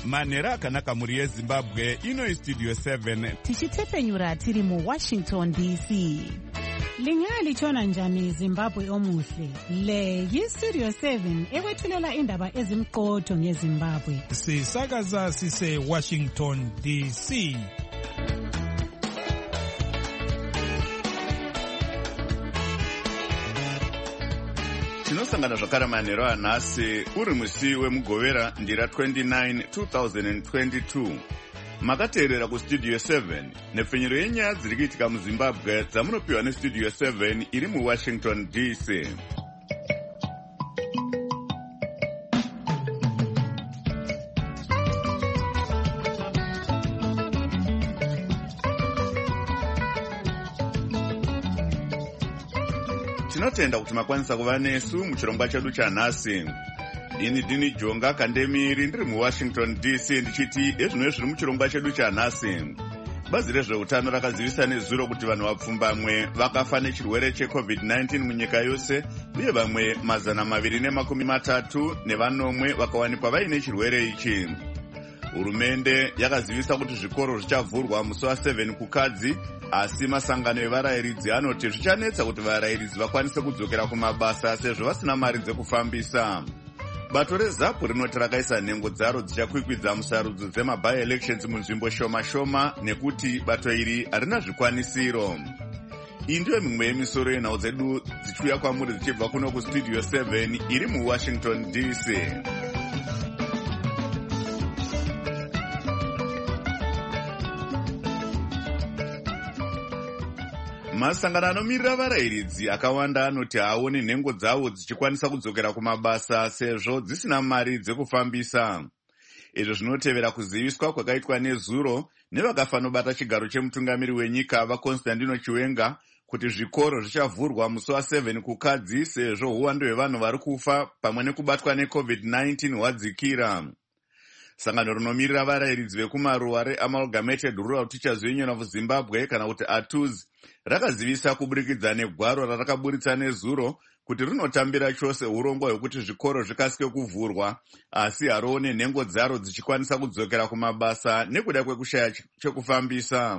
manhero akanaka muri yezimbabwe. Ino istudio 7 tichitepfenyura tiri muWashington DC. Lingalitshona njani Zimbabwe omuhle? Le yiStudio 7 ekwethulela indaba ezimqotho ngeZimbabwe. Sisakaza sise Washington DC. Tinosangana zvakare manhero anhasi uri musi wemugovera ndira 29 2022. Makateerera kustudio 7 nepfenyero yenyaya dziri kuitika muZimbabwe dzamunopiwa nestudio 7 iri muWashington DC. Tinotenda kuti makwanisa kuva nesu muchirongwa chedu chanhasi. Ini Dini Jonga Kandemiri ndiri muWashington DC ndichiti ezvino zviri muchirongwa chedu chanhasi. Bazi rezveutano rakazivisa nezuro kuti vanhu vapfumbamwe vakafa nechirwere cheCovid-19 munyika yose, uye vamwe 230 nevanomwe vakawanikwa vaine chirwere ichi. Hurumende yakazivisa kuti zvikoro zvichavhurwa musi wa7 kukadzi, asi masangano evarayiridzi anoti zvichanetsa kuti varayiridzi vakwanise kudzokera kumabasa sezvo vasina mari dzekufambisa. Bato reZAPU rinoti rakaisa nhengo dzaro dzichakwikwidza musarudzo dzema-by-elections munzvimbo shoma-shoma nekuti bato iri harina zvikwanisiro. Iyi ndiyo mimwe yemisoro yenhau dzedu dzichiuya kwamuri dzichibva kuno kustudio 7 iri muWashington DC. Masangano anomirira varayiridzi akawanda anoti haaoni nhengo dzavo dzichikwanisa kudzokera kumabasa sezvo dzisina mari dzekufambisa. Izvo zvinotevera kuziviswa kwakaitwa nezuro nevakafanobata chigaro chemutungamiri wenyika vaConstantino Chiwenga kuti zvikoro zvichavhurwa musi wa7 kukadzi sezvo uwandu hwevanhu vari kufa pamwe nekubatwa neCovid-19 hwadzikira. Sangano rinomirira varayiridzi vekumaruwa reAmalgamated Rural Teachers Union of Zimbabwe kana kuti ATUZ rakazivisa kuburikidza negwaro rarakaburitsa nezuro kuti rinotambira chose urongwa hwekuti zvikoro zvikasike kuvhurwa, asi harione nhengo dzaro dzichikwanisa kudzokera kumabasa nekuda kwekushaya chekufambisa.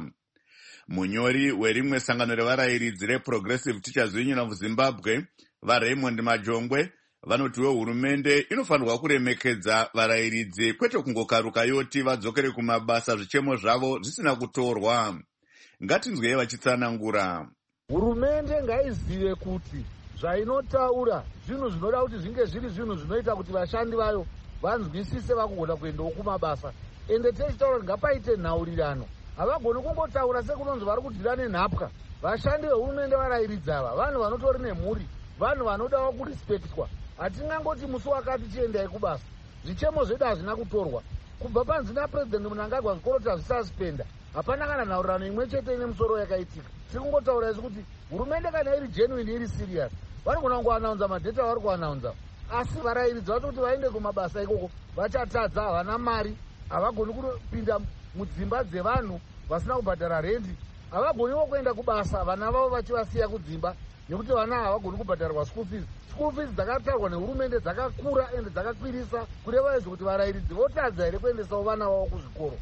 Munyori werimwe sangano revarayiridzi reProgressive Teachers Union of Zimbabwe, vaRaymond Majongwe, vanotiwo hurumende inofanirwa kuremekedza varayiridzi kwete kungokaruka yoti vadzokere kumabasa zvichemo zvavo zvisina kutorwa. Ngatinzwei vachitsanangura. Hurumende ngaizive kuti zvainotaura zvinhu zvinoda kuti zvinge zviri zvinhu zvinoita kuti vashandi vayo vanzwisise vakugona kuendawo kumabasa. Ende tichitaura kuti ngapaite nhaurirano. Havagoni kungotaura sekunonzi vari kudhira nenhapwa. Vashandi vehurumende varayiridzi ava vanhu vanotori nemhuri, vanhu vanodawo kurispektwa. Hatingangoti musi wakati tiendai kubasa. Zvichemo zvedu hazvina kutorwa. Kubva panzi naPresident Mnangagwa zvikoro tazvisaspenda. Hapana kana nhaurirano imwe chete ine musoro yakaitika. Tiri kungotaura isu kuti hurumende kana iri genuine iri serious, vanogona kungoanaunza madheta vari kuanaunza. Asi varayiridzi vacho kuti vaende kumabasa ikoko vachatadza, havana mari, havagoni kupinda mudzimba dzevanhu vasina kubhadhara rendi, havagoniwo kuenda kubasa vana vavo vachivasiya kudzimba nekuti vana havagoni kubhadharwa school fees. School fees dzakatarwa nehurumende dzakakura ende dzakakwirisa kureva izvo kuti varayiridzi votadza here kuendesawo vana vavo kuzvikoro.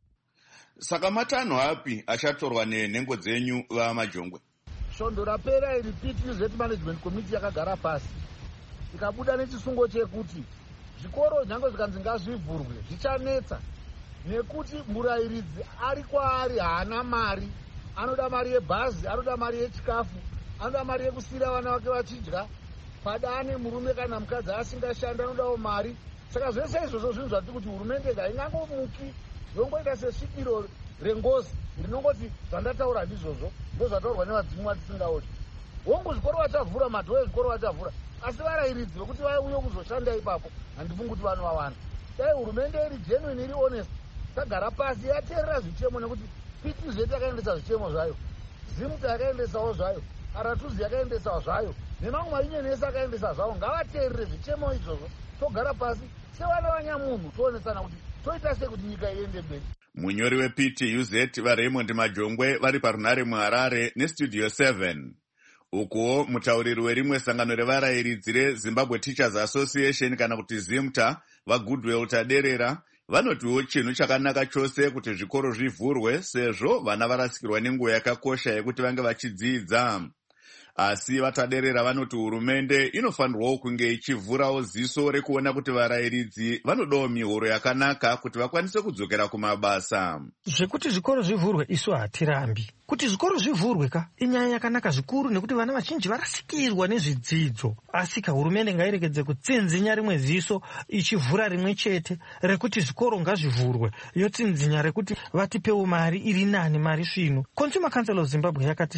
Saka matanho api achatorwa nenhengo dzenyu vaMajongwe? Svondo rapera iri PTZ Management Committee yakagara pasi ikabuda nechisungo chekuti zvikoro nyange zvikanzi ngazvivhurwe zvichanetsa, nekuti murayiridzi ari kwaari haana mari, anoda mari yebhazi, anoda mari yechikafu, anoda mari yekusiyira vana vake vachidya, padane murume kana mukadzi asingashanda anodawo mari. Saka zvese izvozvo zvinhu zvati kuti hurumende ngaingangomuki yongoita sesvikiro rengozi rinongoti zvandataura ndizvozvo ndozvataurwa nevadzimu vatisingaoni. Hongu zvikoro vachavhura, madhoo ezvikoro vachavhura, asi varayiridzi vekuti vauye kuzoshanda ipapo handifungi kuti vanovawanda. Dai hurumende iri genuine iri honest, tagara pasi yateerera zvichemo, nekuti PTZ yakaendesa zvichemo zvayo, ZIMTA yakaendesawo zvayo, ARATUZ yakaendesawo zvayo, nemamwe mainyenesi akaendesa zvawo. Ngavateerere zvichemo izvozvo, togara pasi sevana vanyamunhu toonesana kuti toita sei kuti nyika iende mberi. Munyori wePTUZ vaRaymond Majongwe vari parunare muHarare nestudio 7. Ukuwo mutauriri werimwe sangano revarayiridzi reZimbabwe Teachers Association kana kuti ZIMTA vaGoodwill Taderera Vanotiwo chinhu chakanaka chose kuti zvikoro zvivhurwe sezvo vana varasikirwa nenguva yakakosha yekuti vange vachidzidza. Asi vataderera vanoti hurumende inofanirwawo kunge ichivhurawo ziso rekuona kuti varayiridzi vanodawo mihoro yakanaka kuti vakwanise kudzokera kumabasa. Zvekuti zvikoro zvivhurwe isu hatirambi. Kuti zvikoro zvivhurwe inyaya yakanaka zvikuru nekuti vana vazhinji varasikirwa nezvidzidzo. Asi hurumende ngairekedze kutsinzinya rimwe ziso ichivhura rimwe chete rekuti zvikoro ngazvivhurwe, yotsinzinya rekuti vatipewo mari iri nani, mari svino. Consumer Council of Zimbabwe yakati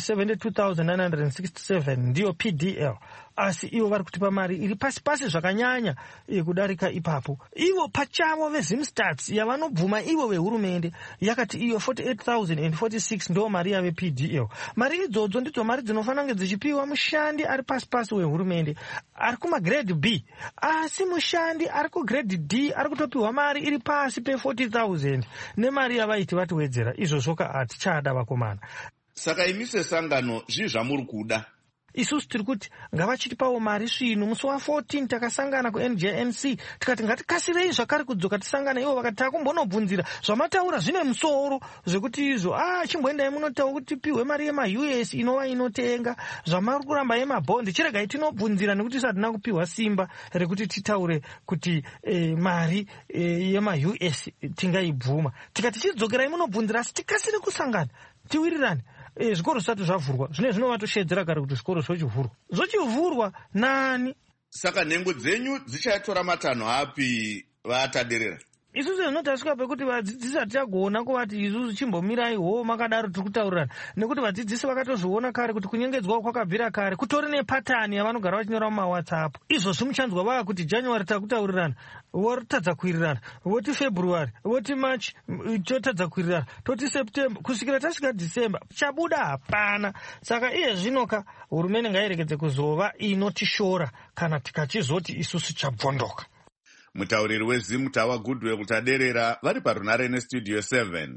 72,967 ndiyo PDL. Asi ivo vari kutipa mari iri pasi zvakanyanya kudarika ipapo. Ivo pachavo veZimstats yavanobvuma ivo vehurumende yakati iyo 48,046 ndo mari yave PDL. Mari idzodzo ndidzo mari dzinofanira kunge dzichipiwa mushandi ari pasi wehurumende ari kumagrade B. Asi mushandi ari kugrade D ari kutopiwa mari iri pasi pe40,000 nemari yavaiti vatiwedzera. Izvozvo hatichada vakomana. Saka imi sesangano zvamuri kuda? Isusu tiri kuti ngavachitipawo mari svino. Musi wa14 takasangana kuNJNC tikati ngatikasirei zvakare kudzoka tisangana. Ivo vakati takumbonobvunzira zvamataura zvine musoro zvekuti izvo chimboendai munotaura kuti tipiwe mari yemaUS inova inotenga zvamari kuramba yemabhondi. Chiregai tinobvunzira nekuti hatina kupiwa simba rekuti titaure kuti mari yemaUS tingaibvuma. Tikati chidzokerai munobvunzira asi tikasire kusangana tiwirirane. Zvikoro zvisati zvavhurwa zvine zvinovatoshedzera kare kuti zvikoro zvochivhurwa nani. Saka nhengo dzenyu dzichatora matanho api vataderera? Isusu zvinotasvika pekuti vadzidzisi hatichagona kuvati isusu chimbomirai makadaro tiri kutaurirana, nekuti vadzidzisi vakatozviona kare kuti kunyengedzwa kwakabvira kare, kutori nepatani yavanogara vachinyora mumaWhatsApp. Izvozvi muchanzwa vava kuti January takutaurirana, vorotadza kuwirirana, voti February, voti March totadza kuwirirana, toti September, kusvikira tasvika December chabuda hapana. Saka iye zvinoka hurumende ngairekedze kuzova inotishora kana tikachizoti isusu chabvondoka. Mutauriri weZimtawa Goodwill taderera vari parunare neStudio 7.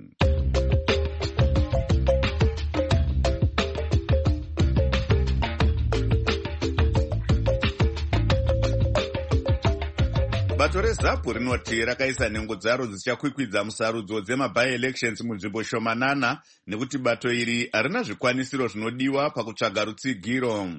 Bato reZAPU rinoti rakaisa nhengo dzaro dzichakwikwidza musarudzo dzema-by-elections munzvimbo shomanana nekuti bato iri harina zvikwanisiro zvinodiwa pakutsvaga rutsigiro.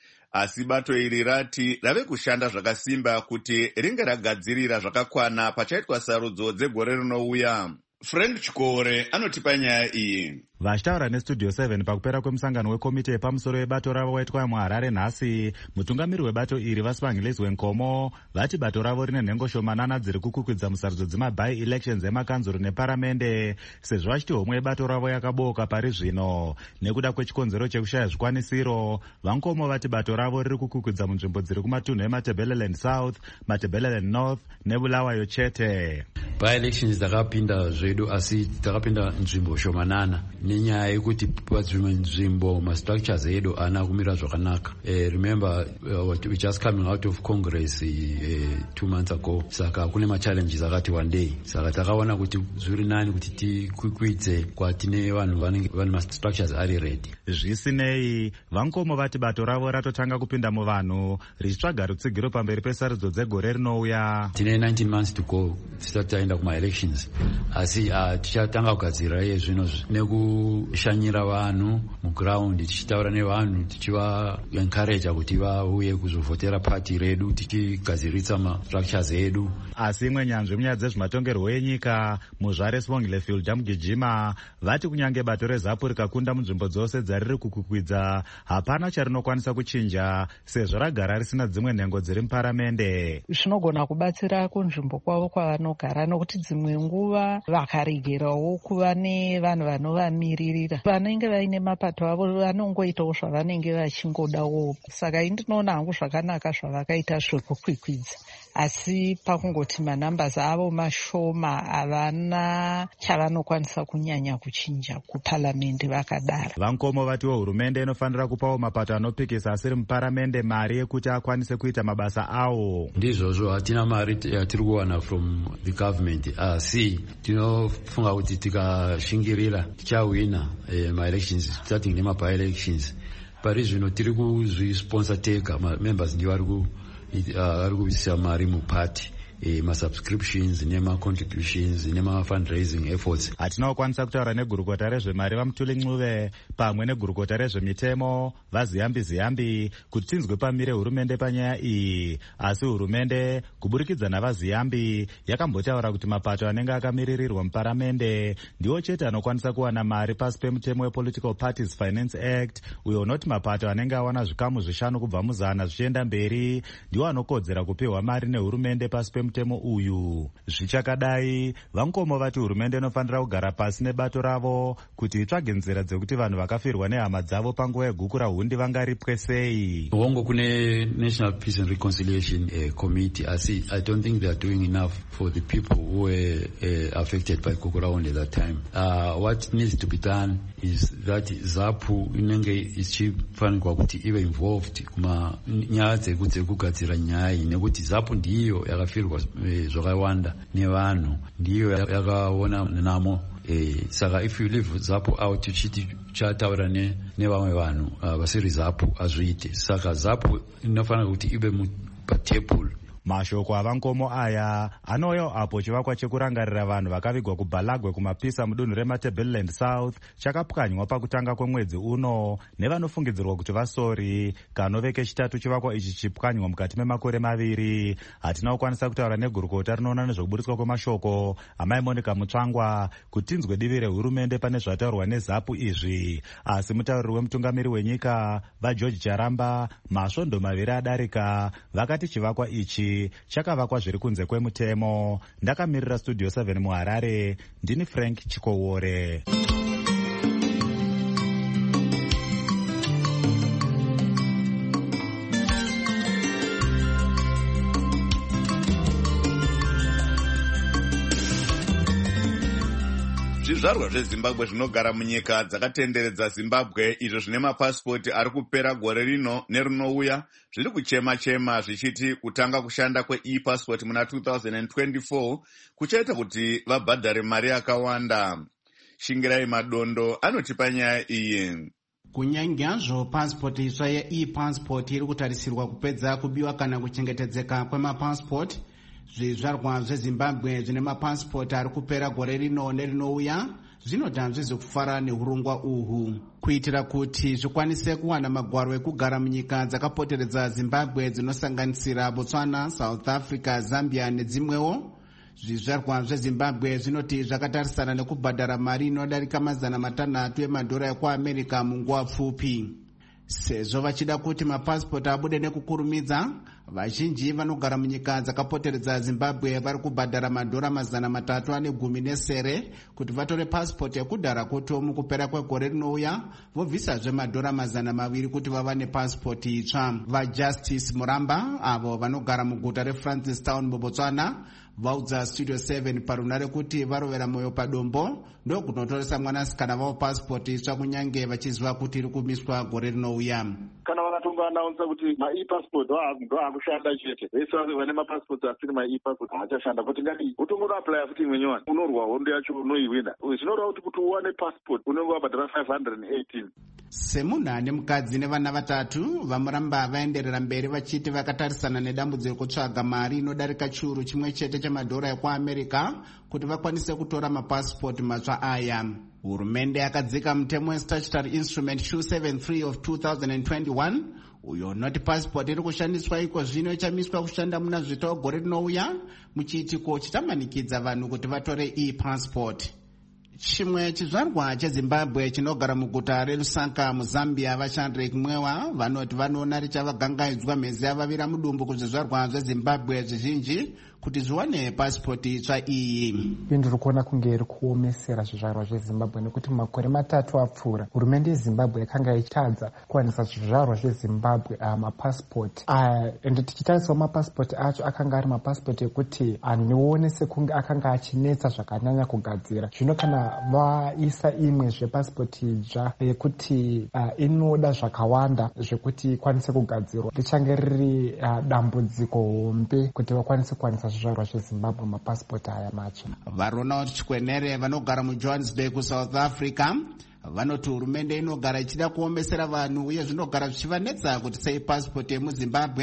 Asi bato iri rati rave kushanda zvakasimba kuti ringe ragadzirira zvakakwana pachaitwa sarudzo dzegore rinouya. Frank Chikore anotipa nyaya iyi. Vachitaura neStudio 7 pakupera kwemusangano wekomite yepamusoro yebato ravo waitwa muHarare nhasi, mutungamiri webato iri Vasipangilizwe Nkomo vati bato ravo rine nhengo shomanana dziri kukwikwidza musarudzo dzema-by-elections emakanzuru neparamende, sezvo vachiti homwe yebato ravo yakaboka pari zvino nekuda kwechikonzero chekushaya zvikwanisiro. Vankomo vati bato ravo riri kukwikwidza munzvimbo dziri kumatunhu eMatabeleland South, Matabeleland North neBulawayo chete. By-elections dzakapinda zvedu asi dzakapinda nzvimbo shomanana nenyaya yekuti padzvimwe nzvimbo ma-structures edu haana kumira zvakanaka. Remember, we just coming out of Congress 2 months ago, saka kune ma-challenges akati one day. Saka takaona kuti zviri nani kuti tikwikwidze kwatine vanhu vane ma-structures ari ready. Zvisinei, Vankomo vati bato ravo ratotanga kupinda muvanhu richitsvaga rutsigiro pamberi pesarudzo dzegore rinouya. Tine 19 months to go tisati taenda kuma-elections, asi tichatanga kugadzira iye zvino nekushanyira vanhu muground, tichitaura nevanhu tichiva-encourage kuti vauye kuzovhotera pati redu, tichigadziritsa ma-structures edu. Asi imwe nyanzvi munyaya dzezvematongerwo enyika, Muzvare Sibongile Fielder Mugijima vati kunyange bato reZAPU rikakunda munzvimbo dzose dzariri kukwikwidza, hapana charinokwanisa kuchinja sezvo ragara risina dzimwe nhengo dziri muparamende. Zvinogona kubatsira kunzvimbo kwavo kwavanogara, nokuti dzimwe nguva vakaregerawo kuva nevanhu vanovamiririra vanenge vaine mapato avo vanongoitawo zvavanenge vachingodawo. Saka ndinoona hangu zvakanaka zvavakaita zvekukwikwidza, asi pakungoti manambas avo mashoma havana chavanokwanisa kunyanya kuchinja kuparamende vakadara. Vankomo vatiwo hurumende inofanira kupawo mapato anopikisa asiri muparamende mari yekuti akwanise kuita mabasa awo. Ndizvozvo hatina mari yatiri kuwana from the government, asi tinofunga kuti tikashingirira tichawina ma-elections, starting nema-by-elections. Pari zvino tiri kuzvisponsor tega, members ndiwo ari kuisa mari mupati ma-subscriptions nema-contributions nema-fundraising efforts. Hatinokwanisa kutaura negurukota rezvemari vaMutuli Ncube pamwe negurukota rezvemitemo vaZiyambi kuti tinzwe pamire hurumende panyaya iyi, asi hurumende kuburikidza navaZiyambi yakambotaura kuti mapato anenge akamiririrwa muparamende ndiwo chete anokwanisa kuwana mari pasi pemutemo wePolitical Parties Finance Act, uyo unoti mapato anenge awana zvikamu 5 kubva muzana zvichienda mberi ndiwo anokodzera kupiwa mari nehurumende pasi pemutemo uyu. Zvichakadai, vankomo vati hurumende inofanira kugara pasi nebato ravo kuti itsvage nzira dzekuti vanhu vakafirwa nehama dzavo panguva yeguku rahundi vangaripwe sei. Hongo kune National Peace and Reconciliation Committee, I don't think they are doing enough for the people who were affected by guku rahundi at that time. What needs to be done is that ZAPU inenge ichifanirwa kuti ive involved kuma nyaya dzekugadzira nyaya iyi, nekuti ZAPU ndiyo yakafirwa zvakawanda nevanhu, ndiyo yakaona namo. Saka if you leave ZAPU out uchiti chataura nevamwe vanhu vasiri ZAPU azviite. Saka ZAPU inofanira kuti ibe patable. Mashoko avankomo aya anouya apo chivakwa chekurangarira vanhu vakavigwa kuBalagwe kumapisa mudunhu reMatabeleland South chakapwanywa pakutanga kwemwedzi uno nevanofungidzirwa kuti vasori. Kanove kechitatu chivakwa ichi chipwanywa mukati memakore 2. Hatina kukwanisa kutaura negurukota rinoona nezvekuburitswa kwemashoko amai Monica Mutsvangwa kuti tinzwe divi rehurumende pane zvataurwa neZAPU izvi, asi mutauriri wemutungamiri wenyika vaGeorge Charamba masvondo 2 adarika vakati chivakwa ichi chakavakwa zviri kunze kwemutemo. Ndakamirira Studio 7 muHarare, ndini Frank Chikowore. Zvizvarwa zveZimbabwe zvinogara munyika dzakatenderedza Zimbabwe izvo zvine mapasipoti ari kupera gore rino nerinouya zviri kuchema-chema zvichiti kutanga kushanda kwe-e-passport muna 2024 kuchaita kuti vabhadhare mari yakawanda. Shingirai Madondo anotipa nyaya iyi. Kunyange hazvo pasipoti itsva ye-e-passport iri kutarisirwa kupedza kubiwa kana kuchengetedzeka kwemapasipoti, zvizvarwa zveZimbabwe zvine mapasipoti ari kupera gore rino nerinouya zvinoda hazvizi kufara neurongwa uhu. Kuitira kuti zvikwanise kuwana magwaro ekugara munyika dzakapoteredza Zimbabwe dzinosanganisira Botswana, South Africa, Zambia nedzimwewo, zvizvarwa zveZimbabwe zvinoti zvakatarisana nekubhadhara mari inodarika $500 emadhora ekuAmerica munguva pfupi. Sezvo vachida kuti mapasipoti abude nekukurumidza, vazhinji vanogara munyika dzakapoteredza Zimbabwe vari kubhadhara $310 kuti vatore pasipoti ekudhara kuti mukupera kwegore rinouya vobvisazve $200 kuti vava nepasipoti itsva. VaJustice Muramba avo vanogara muguta reFrancistown muBotswana vaudza Studio 7 parunare kuti varovera moyo padombo ndokunotoresa mwanasikana vavo pasipoti itsva kunyange vachiziva kuti iri kumiswa gore rinouya. Kana vakatongoanaunsa kuti ma-e-passport ndoakushanda chete, vese vane mapasipoti asiri ma-e-passport haachashanda, kuti ngati utongoapply futi imwenyowani unorwa hondo yacho unoiwina. Zvinoreva kuti uwane passport unenge wabhadhara $518. Semunhu ane mukadzi nevana 3, vaMuramba vaenderera mberi vachiti vakatarisana nedambudziko kutsvaga mari inodarika chiuru chimwe chete chemadhora ekuAmerica kuti vakwanise kutora mapasipoti matsva aya. Hurumende yakadzika mutemo weStatutory Instrument 273 of 2021 uyo unoti pasipoti iri kushandiswa iko zvino ichamiswa kushanda muna zvitoo gore rinouya muchiitiko chitamanikidza vanhu kuti vatore e-passport. Chimwe chizvarwa cheZimbabwe chinogara muguta reLusaka muZambia vaChandrek Mwewa vanoti vanoona richavagangaidzwa mhezi yavavira mudumbu kuzvizvarwa zveZimbabwe zvizhinji kuti zviwane pasipoti itsva iyi. Ndiri kuona kunge iri kuomesera zvizvarwa zveZimbabwe nekuti makore 3 apfuura hurumende yeZimbabwe yakanga ichitadza kuwanisa zvizvarwa zveZimbabwe mapasipoti ende tichitarisawo mapasipoti acho akanga ari mapasipoti ekuti anoone sekunge akanga achinetsa zvakanyanya kugadzira. Zvino kana vaisa imwe zvepasipoti itsva yekuti inoda zvakawanda zvekuti ikwanise kugadzirwa, richange riri dambudziko hombe kuti vakwanise kuwanisa zvizvarwa zveZimbabwe mapasipoti aya matsva. VaRonald Chikwenere vanogara muJohannesburg South Africa vanoti hurumende inogara ichida kuomesera vanhu uye zvinogara zvichivanetsa kuti sei pasipoti yemuZimbabwe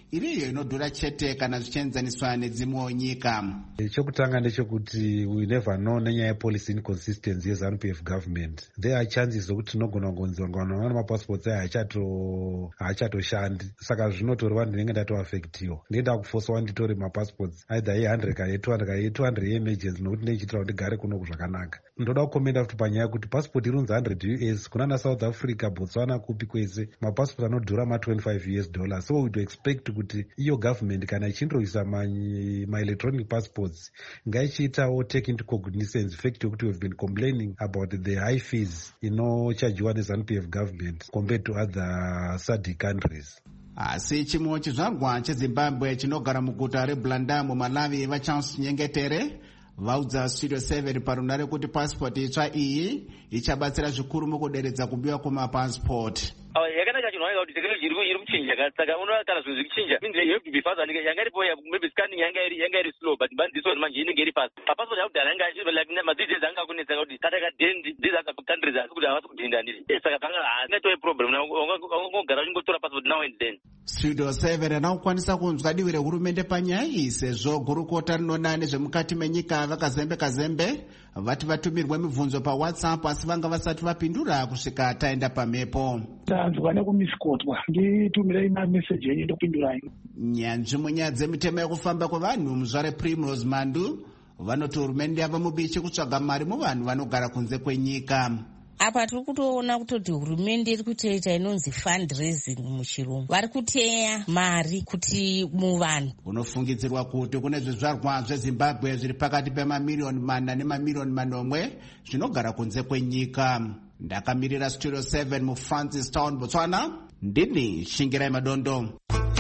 iriyo inodhura chete kana zvichienzaniswa nedzimwewo nyika. Chokutanga ndechekuti we never know nenyaya yepolicy inconsistency yeZANU-PF government. There are chances zokuti tinogona kungonzwa ngana mapassports haachatoshandi. Saka zvinotorwa ndinenge ndatoaffectiwa. Ndinoda kufosawa nditore mapassports either ye100 ka ye200 ka ye200 ye-emergency nokuti ndechitira kuti ndigare kuno zvakanaka. Ndoda kukomenda futi panyaya yekuti passport irunzi $100 US kuna South Africa, Botswana kupi kwese mapassport anodhura $25 US. So we would expect kuti iyo government kana ichindoisa my electronic passports ngaichiitawo take into cognizance fact yokuti we've been complaining about the high fees inochargewa neZANU-PF government compared to other SADC countries. Asi chimwe chizvarwa cheZimbabwe chinogara muguta reBlanda muMalawi vaCharles Nyengetere vaudza Studio 7 parunare kuti passport itsva iyi ichabatsira zvikuru mukuderedza kubiwa kwemapassport. Yakanaka chinhu kuti technology iri kuchinja saka unoona kana zvinhu zvikichinja means you have to be fast and yanga iripo maybe scanning yanga iri slow but bandiso manje inenge iri fast. Passport yakudhara yanga like madetails anga kunetsa kuti kata ka these other countries asi kuti havasi kudhinda ndiri saka panga hasingatoi problem ungogara uchingotora passport now and then. Studio 7 anokwanisa kunzwa divi rehurumende panyaya iyi sezvo gurukota rinoona nezvemukati menyika vakazembe vati vatumirwe mibvunzo paWhatsApp asi vanga vasati vapindura kusvika taenda pamhepo. Tanzwa nekumisikotwa nditumirei mameseji yenyu ndopindurai. Nyanzvi munyaya dzemitemo yekufamba kwevanhu muzvare Primrose Mandu vanoti hurumende yava mubichi kutsvaga mari muvanhu vanogara kunze kwenyika. Apa tiri kutoona kutoti hurumende iri kutoita inonzi fundraising muchirungu. Vari kuteya mari kuti muvanhu. Unofungidzirwa kuti kune zvizvarwa zveZimbabwe zviri pakati pemamiliyoni 4 nemamiliyoni 8 zvinogara kunze kwenyika. Ndakamirira Studio 7 muFrancistown, Botswana. Ndini Shingirai Madondo.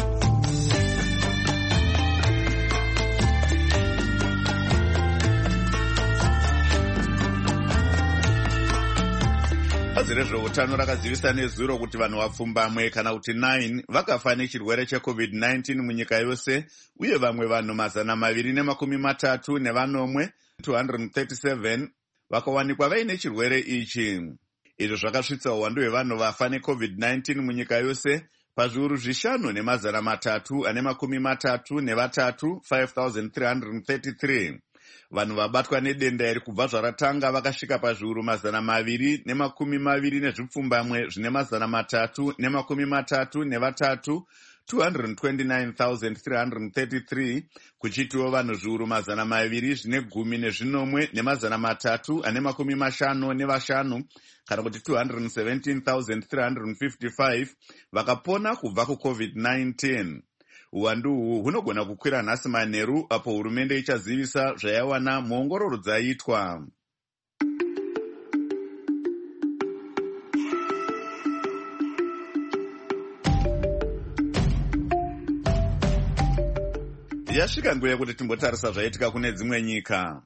Bazi rezveutano rakazivisa nezuro kuti vanhu vapfumbamwe kana kuti 9 vakafa nechirwere cheCovid-19 munyika yose, uye vamwe vanhu 230 nevanomwe 237 vakawanikwa vaine chirwere ichi. Izvo zvakasvitsa uwandu hwevanhu vafa neCovid-19 munyika yose pazviuru 5,333 5,333. Vanhu vabatwa nedenda iri kubva zvaratanga vakasvika pazviuru 220 nezvipfumbamwe zvine 333 229,333, kuchitiwo vanhu zviuru 210 zvine 10 355 kana kuti 217,355 vakapona kubva kuCovid-19. Uwandu uhu hunogona kukwira nhasi manheru apo hurumende ichazivisa zvayawana muongororo dzaitwa. Yasvika nguva yekuti timbotarisa zvaitika kune dzimwe nyika.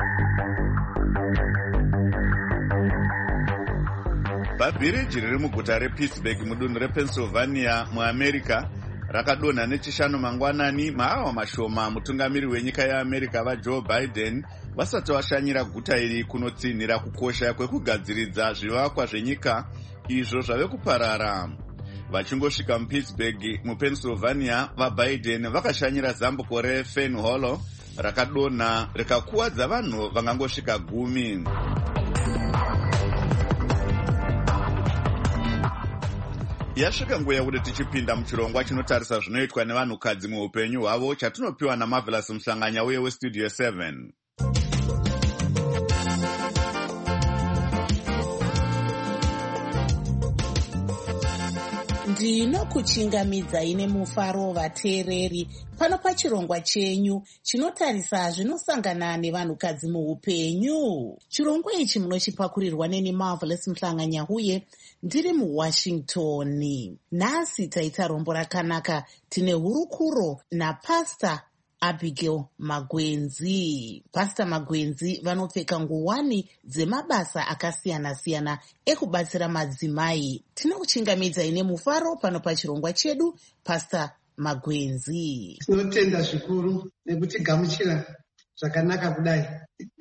Bhabhiriji riri muguta rePittsburgh mudunhu rePennsylvania muAmerica rakadonha nechishanu mangwanani maawa mashoma mutungamiri wenyika yeAmerica vaJoe Biden vasati vashanyira guta iri kunotsinhira kukosha kwekugadziridza zvivakwa zvenyika izvo zvave kuparara. Vachingosvika muPittsburgh muPennsylvania, vaBiden vakashanyira zambuko reFern Hollow rakadonha rikakuwadza vanhu vangangosvika 10. Yasvika nguva yekuti tichipinda muchirongwa chinotarisa zvinoitwa nevanhukadzi muupenyu hwavo chatinopiwa naMarvelous Muhlanganya uye weStudio 7. Ndinokuchingamidzai nemufaro vateereri pano pachirongwa chenyu chinotarisa zvinosangana nevanhukadzi muupenyu. Chirongwa ichi munochipakurirwa neni Marvelous Muhlanganya uye ndiri muWashington. Nhasi taita rombo rakanaka, tine hurukuro naPastor Abigail Magwenzi. Pastor Magwenzi vanopfeka nguwani dzemabasa akasiyana-siyana ekubatsira madzimai. Tinokuchingamidzai nemufaro pano pachirongwa chedu, Pastor Magwenzi. Tinotenda zvikuru nekutigamuchira zvakanaka kudai.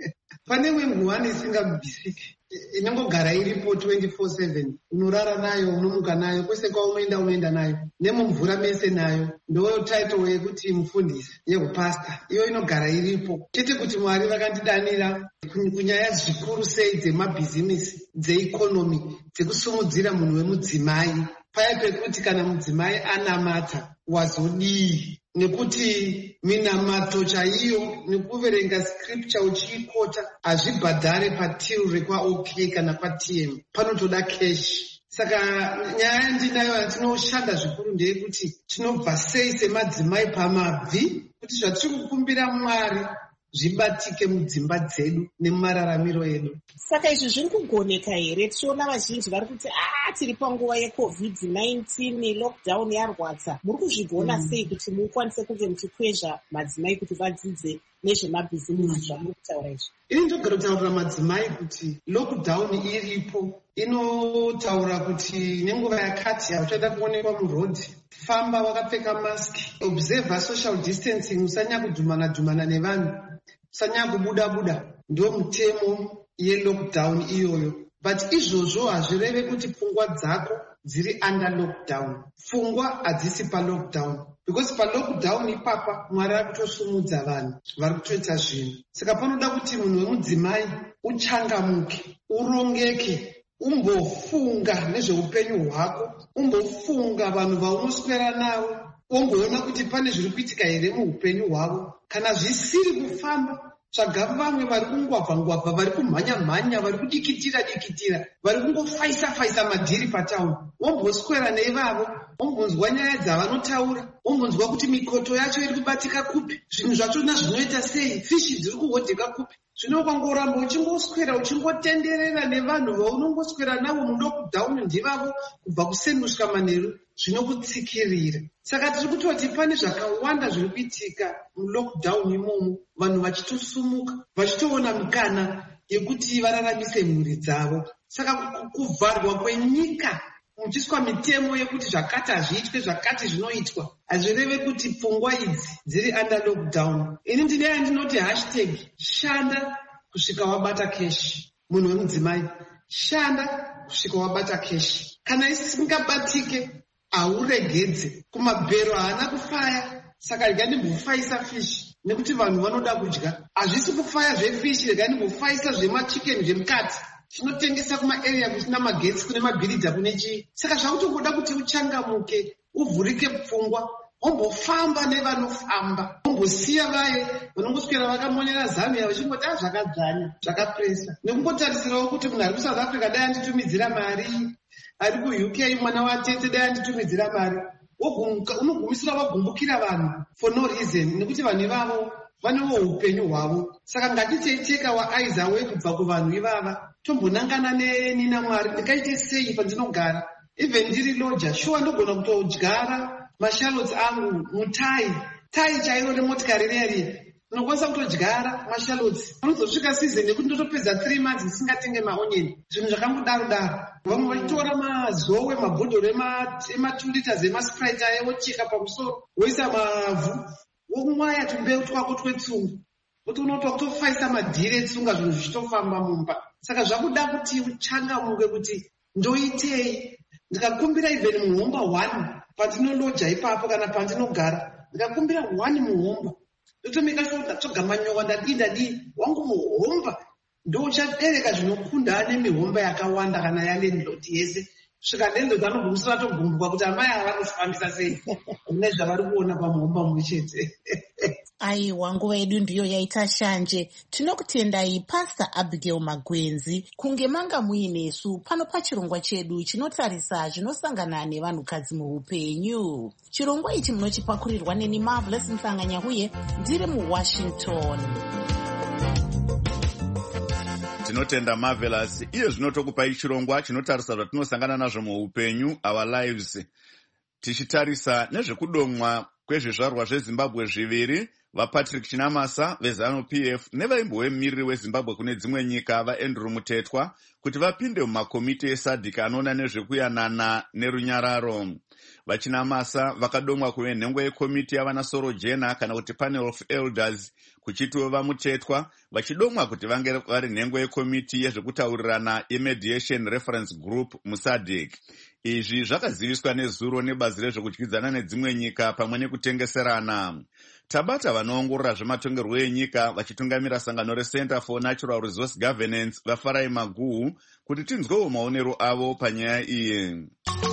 pane nguwani isingabvisiki inongogara iripo 24/7, unorara nayo, unomuka nayo, kwese kwaunoenda nayo, nemumvura mese nayo. Ndo title yekuti mufundisi yehupasta, iyo inogara iripo. Chete kuti Mwari vakandidanira kunyaya zvikuru sei dzemabhizimisi, dzeikonomi, dzekusumudzira munhu wemudzimai, paya pekuti kana mudzimai anamata wazodii, nekuti minamato chaiyo nekuverenga scripture uchiikota hazvibhadhare patil rekwa OK kana paTM, panotoda cash. Saka nyaya ndinayo yatinoshanda zvikuru ndeyekuti tinobva sei semadzimai pamabvi kuti zvatiri kukumbira Mwari zvibatike mudzimba dzedu nemumararamiro edu. Saka izvi zviri kugoneka here? Tichiona vazhinji vari kuti tiri panguva yeCovid-19, lockdown yarwadza. Muri kuzvigona sei kuti mukwanise kunge muchikwezva madzimai kuti vadzidze nezvemabhizimisi zvamuri kutaura izvi? Ini ndogara kutaurira madzimai kuti lockdown iripo, inotaura kuti nenguva yakati hauchada kuonekwa murodhi, famba wakapfeka maski, observe social distancing, usanya kudhumana nevanhu, usanya kubuda. Ndio mutemo yelockdown iyoyo. But izvozvo hazvireve kuti pfungwa dzako dziri under lockdown. Pfungwa hadzisi palockdown. Because palockdown ipapa Mwari akutosumudza vanhu vari kutoita zvinhu. Saka panoda kuti munhu wemudzimai uchangamuke, urongeke, umbofunga nezveupenyu hwako, umbofunga vanhu vaunoswera navo, umboona kuti pane zviri kuitika here muupenyu hwavo. Kana zvisiri kufamba, tsvaga vamwe vari kungwabva, vari kumhanya, vari kudikitira, vari kungofaisa madhiri patauni. Womboswera neivavo, wombonzwa nyaya dzavanotaura, wombonzwa kuti mikoto yacho iri kubatika kupi, zvinhu zvachona zvinoita sei, fishi dziri kuhodheka kupi. Zvino ukangoramba uchingoswera uchingotenderera nevanhu vaunongoswera navo mulockdown ndivavo kubva kusenduswa manheru, zvinokutsikirira. Saka tiri kutoti pane zvakawanda zviri kuitika mulockdown imomo, vanhu vachitosumuka, vachitoona mikana yekuti vararamise mhuri dzavo. Saka kuvharwa kwenyika muchiswa mitemo yekuti zvakati hazviitwe, zvakati zvinoitwa, hazvireve kuti pfungwa idzi dziri under lockdown. Ini ndine yandinoti hashtag shanda kusvika wabata keshi. Munhu wemudzimai, shanda kusvika wabata keshi. Kana isingabatike hauregedze. Kumabhero haana kufaya, saka rega ndimbofaisa fishi nekuti vanhu vanoda kudya. Hazvisi kufaya zvefishi, rega ndimbofaisa zvemachikeni zvemukati. Tinotengesa kumaarea kusina magetsi, kune mabhiridha, kune chii. Saka zvakutongoda kuti uchangamuke, uvhurike pfungwa, wombofamba nevanofamba, wombosiya vaye vanongoswera vakamonyera zamia vachingoti zvakadzanya, zvakapresa. Nekungotarisirawo kuti munhu ari kuSouth Africa dai anditumidzira mari, ari kuUK mwana watete dai anditumidzira mari, unogumisira wagumbukira vanhu for no reason, nekuti vanhu ivavo vanewo upenyu hwavo. Saka ngatiteiteka waaiza we kubva kuvanhu ivava, tombonangana neni naMwari, ndikaite sei pandinogara. Even ndiri loja, shuwa ndogona kutodyara mashallots angu mutai chairo remotikari reri, unokwanisa kutodyara mashallots. Unozosvika season yekuti ndotopedza 3 months ndisingatenge maonyeni, zvinhu zvakangodaro. Vamwe vachitora mazowe, mabhodhoro ema2 liters emasprite aye, wocheka pamusoro, woisa mavhu, womwaya tumbeu twako twetsunga, kuti unotoa kutofaisa madhiri etsunga, zvinhu zvichitofamba mumba. Saka zvakuda kuti uchangamuke kuti ndoitei. Ndikakumbira even muhomba 1 patinoloja ipapo kana pandinogara, ndikakumbira 1 muhomba, ndotomika sure toga manyowa ndadii wangu muhomba ndochabereka zvinokunda nemihomba yakawanda kana yalandlord yese. Svika landlord anogumisira togumbuka kuti amai ava kufambisa sei nezvavari kuona pamuhomba mumwe chete. Aiwa, nguva yedu ndiyo yaita shanje. Tinokutendai Pastor Abigail Magwenzi kunge manga muinesu pano pachirongwa chedu chinotarisa zvinosangana nevanhukadzi muupenyu. Chirongwa ichi munochipakurirwa neni Marvelous Mhlanganya-Huye ndiri muWashington. Tinotenda Marvelous. Iye zvinotokupai chirongwa chinotarisa zvatinosangana nazvo muupenyu, our lives, tichitarisa nezvekudomwa kwezvizvarwa zveZimbabwe 2 vapatrick chinamasa veZANU-PF nevaimbowemiriri wezimbabwe kune dzimwe nyika vaAndrew Mutetwa kuti vapinde mumakomiti eSADC anoona nezvekuyanana nerunyararo. Vachinamasa vakadomwa kuve nhengo yekomiti yavanasoro jena kana kuti panel of elders, kuchitiwo vaMutetwa vachidomwa kuti vange vari nhengo yekomiti yezvekutaurirana yemediation reference group muSADC. Izvi zvakaziviswa nezuro nebazi rezvekudyidzana nedzimwe nyika pamwe nekutengeserana. Tabata vanoongorora zvematongerwo enyika vachitungamira sangano reCenter for Natural Resource Governance vaFarai Maguhu kuti tinzwewo maonero avo panyaya iyi.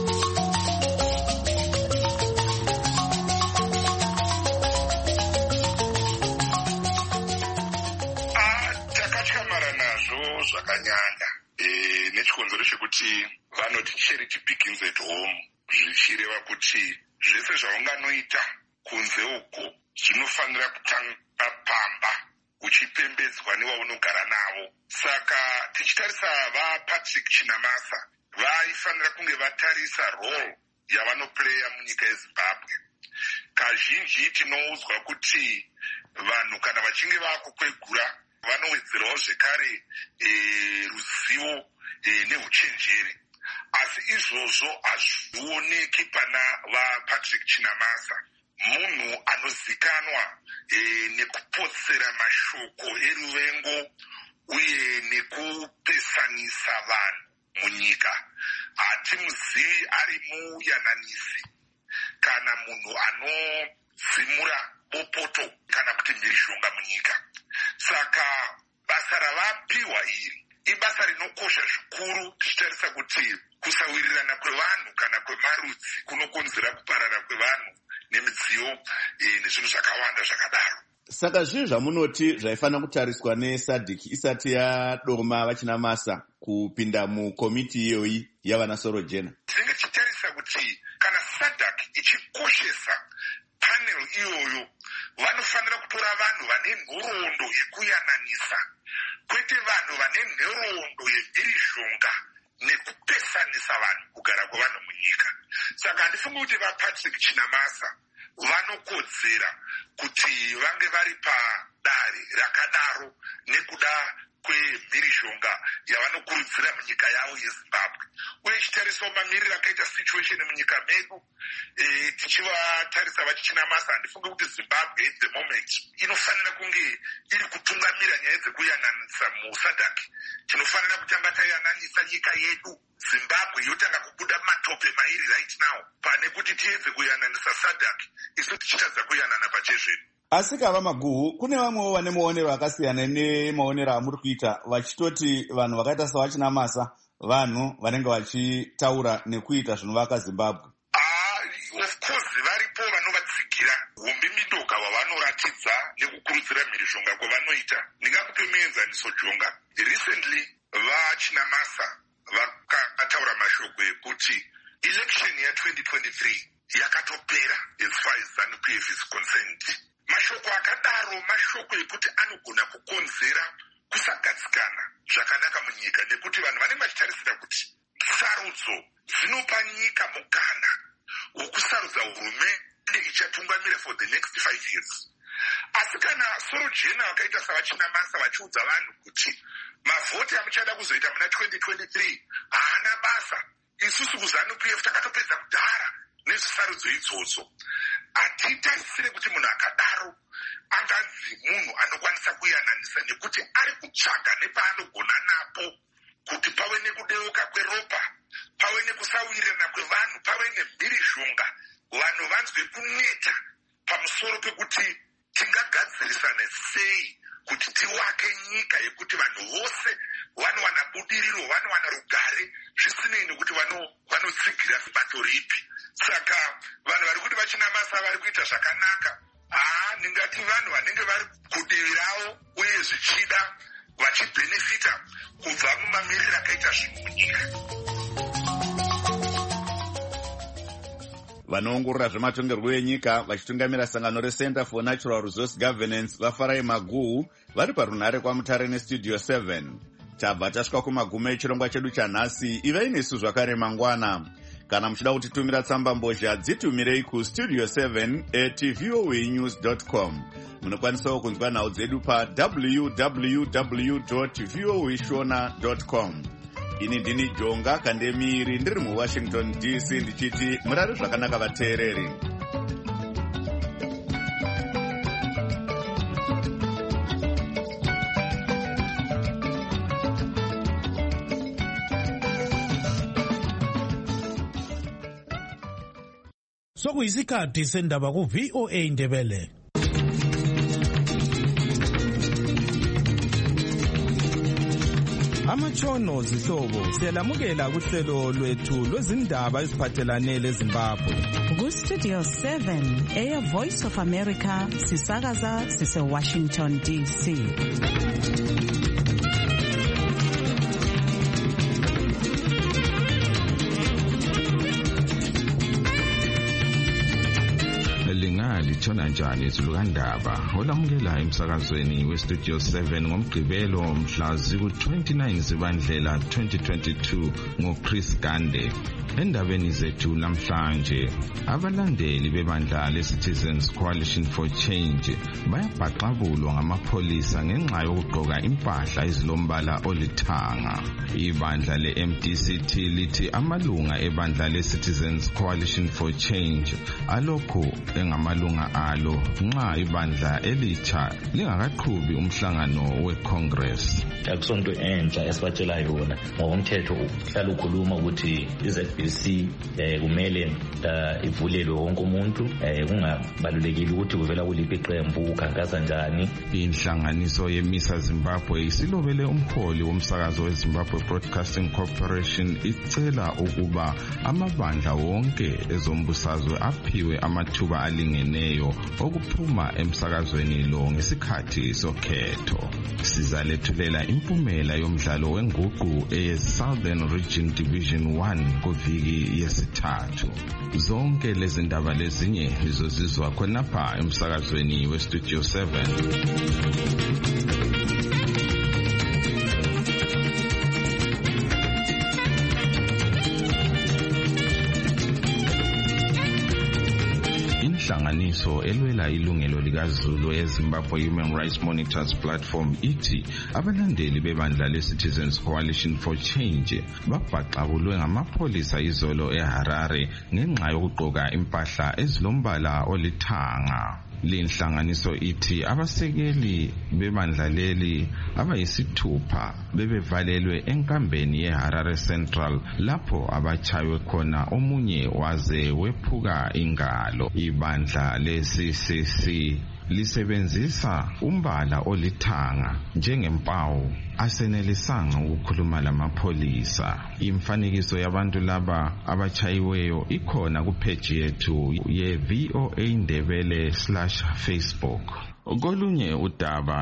Takatyamara nazvo zvakanyanya nechikonzero chekuti vanoti charity begins at home, zvichireva kuti zvese zvaunganoita kunze uko zvinofanira kutanga pamba uchipembedzwa nevaunogara navo. Saka tichitarisa vaPatrick Chinamasa vaifanira kunge vatarisa role yavanoplaya munyika yeZimbabwe. Kazhinji tinoudzwa kuti vanhu kana vachinge vakukwegura vanowedzerawo zvekare ruzivo neuchenjeri, asi izvozvo hazvioneki pana vaPatrick Chinamasa. Munhu anozikanwa nekupotsera mashoko eruvengo uye nekupesanisa vanhu munyika. Hatimuzivi ari muyananisi kana munhu anodzimura bopoto kana kuti mhirizhonga munyika. Saka basa ravapiwa iri ibasa rinokosha zvikuru, tichitarisa kuti kusawirirana kwevanhu kana kwemarudzi kunokonzera kuparara kwevanhu nemidziyo nezvinhu zvakawanda zvakadaro. Saka zvii zvamunoti zvaifanira kutariswa neSADC isati yadoma Vachinamasa kupinda mukomiti iyoyi yavanasoro jena? Tinenge tichitarisa kuti kana SADC ichikoshesa panel iyoyo vanofanira kutora vanhu vane nhoroondo yekuyananisa, kwete vanhu vane nhoroondo yemhirizhonga nekupesanisa vanhu kugara kwevanhu munyika. Saka handifungi kuti vaPatrick Chinamasa vanokodzera kuti vange vari padare rakadaro nekuda kwemhirizhonga yavanokurudzira munyika yavo yeZimbabwe. Uye chitarisawo mamiriro akaita situation munyika medu, tichivatarisa vaChinamasa, handifungi kuti Zimbabwe at the moment inofanira kunge iri kutungamira nyaya dzekuyananisa muSADC. Tinofanira kutanga tayananisa nyika yedu Zimbabwe yotanga kubuda matope mairi right now pane kuti tiedze kuyananisa SADC isu tichitadza kuyanana pachezvedu. Asi kava Maguhu, kune vamwewo vane maonero akasiyana nemaonero amuri kuita, vachitoti vanhu vakaita saVachinamasa vanhu vanenge vachitaura nekuita zvinovaka Zimbabwe. Of course varipo vanovatsigira humbi midoka vavanoratidza nekukurudzira mhirizhonga kwavanoita. Ndingakupe muenzaniso jonga. Recently vaChinamasa vakataura mashoko ekuti election ya2023 yakatopera as far as ZANU-PF is concerned. Mashoko akadaro mashoko ekuti anogona kukonzera kusagadzikana zvakanaka munyika, nekuti vanhu vanenge vachitarisira kuti sarudzo dzinopa nyika mukana wokusarudza hurumende ichatungamira for the next 5 years. Asi kana soro jena vakaita saVachinamasa vachiudza vanhu kuti mavhoti amuchada kuzoita muna 2023 haana basa, isusu kuZANU-PF takatopedza kudhara nezvisarudzo idzodzo. Hatitarisire kuti munhu akadaro anganzi munhu anokwanisa kuyananisa, nekuti ari kutsvaga nepaanogona napo kuti pave nekudeuka kweropa, pave nekusawirirana kwevanhu, pave nemhirizhonga, vanhu vanzwe kuneta pamusoro pekuti tingagadzirisane sei kuti tiwake nyika yekuti vanhu vose vanowana budiriro, vanowana rugare, zvisinei nekuti vanotsigira bato ripi. Saka vanhu vari kuti vaChinamasa vari kuita zvakanaka, ndingati vanhu vanenge vari kudivi ravo uye zvichida vachibhenefita kubva mumamiriro akaita zvinhu munyika. Vanoongorora zvematongerwo enyika vachitungamira sangano reCenter for Natural Resource Governance vaFarai Maguhu vari parunhare kwaMutare neStudio 7. Tabva tasvika kumagumo echirongwa chedu chanhasi. Ivai nesu zvakare mangwana. Kana muchida kutitumira tsamba mbozha dzitumirei kustudio 7@voanews.com. Munokwanisawo kunzwa nhau dzedu pa www.voashona.com. Ini ndini Jonga Kandemiri ndiri muWashington DC ndichiti murare zvakanaka vateereri. Sokuyisikhathi sendaba ku VOA Ndebele. Amatshono zihlobo siyalamukela kuhlelo lwethu lwezindaba eziphathelane leZimbabwe. Ku Studio 7 Air Voice of America sisakaza sise Washington DC. Litshona njani izulukandaba olamukela emsakazweni westudio 7 ngomgqibelo mhla ziku-29 Zibandlela 2022 ngoChris Gande. Endabeni zethu namhlanje, abalandeli bebandla le-Citizens Coalition for Change bayabhaqabulwa ngamapholisa ngenxa yokugqoka impahla ezilombala olithanga. Ibandla le-MDCT lithi amalunga ebandla le-Citizens Coalition for Change alokhu engamalunga alo nxa ibandla elitsha lingakaqhubi umhlangano we-Congress. Akusonto entsha esibatshela yona ngokomthetho uhlala ukhuluma ukuthi iZBC kumele ivulelwe wonke umuntu kungabalulekile ukuthi kuvela kuliphi iqembu ukhankasa njani. Inhlanganiso yeMisa Zimbabwe isilobele umholi womsakazo weZimbabwe Broadcasting Corporation icela ukuba amabandla wonke ezombusazwe aphiwe amathuba alingeneyo okuphuma emsakazweni lo ngesikhathi sokhetho. Sizalethulela impumela yomdlalo wenguqu eyeSouthern Region Division 1 kuviki yesithathu. Zonke lezi ndaba lezinye lizozizwa khonapha emsakazweni weStudio 7. Inhlanganiso elwela ilungelo likaZulu eZimbabwe Human Rights Monitors Platform ithi abalandeli bebandla le-Citizens Coalition for Change babhaqabulwe ngamapholisa izolo eHarare ngenxa yokugqoka impahla ezilombala olithanga. Lenhlanganiso ithi abasekeli bebandla leli abayisithupha bebevalelwe enkambeni yeHarare Central lapho abachaywe khona omunye waze wephuka ingalo. Ibandla le-CCC lisebenzisa umbala olithanga njengempawu asenelisanga ukukhuluma lamapholisa. Imfanekiso yabantu laba abachayiweyo ikhona kupage yethu ye-VOA Ndebele /Facebook. Kolunye udaba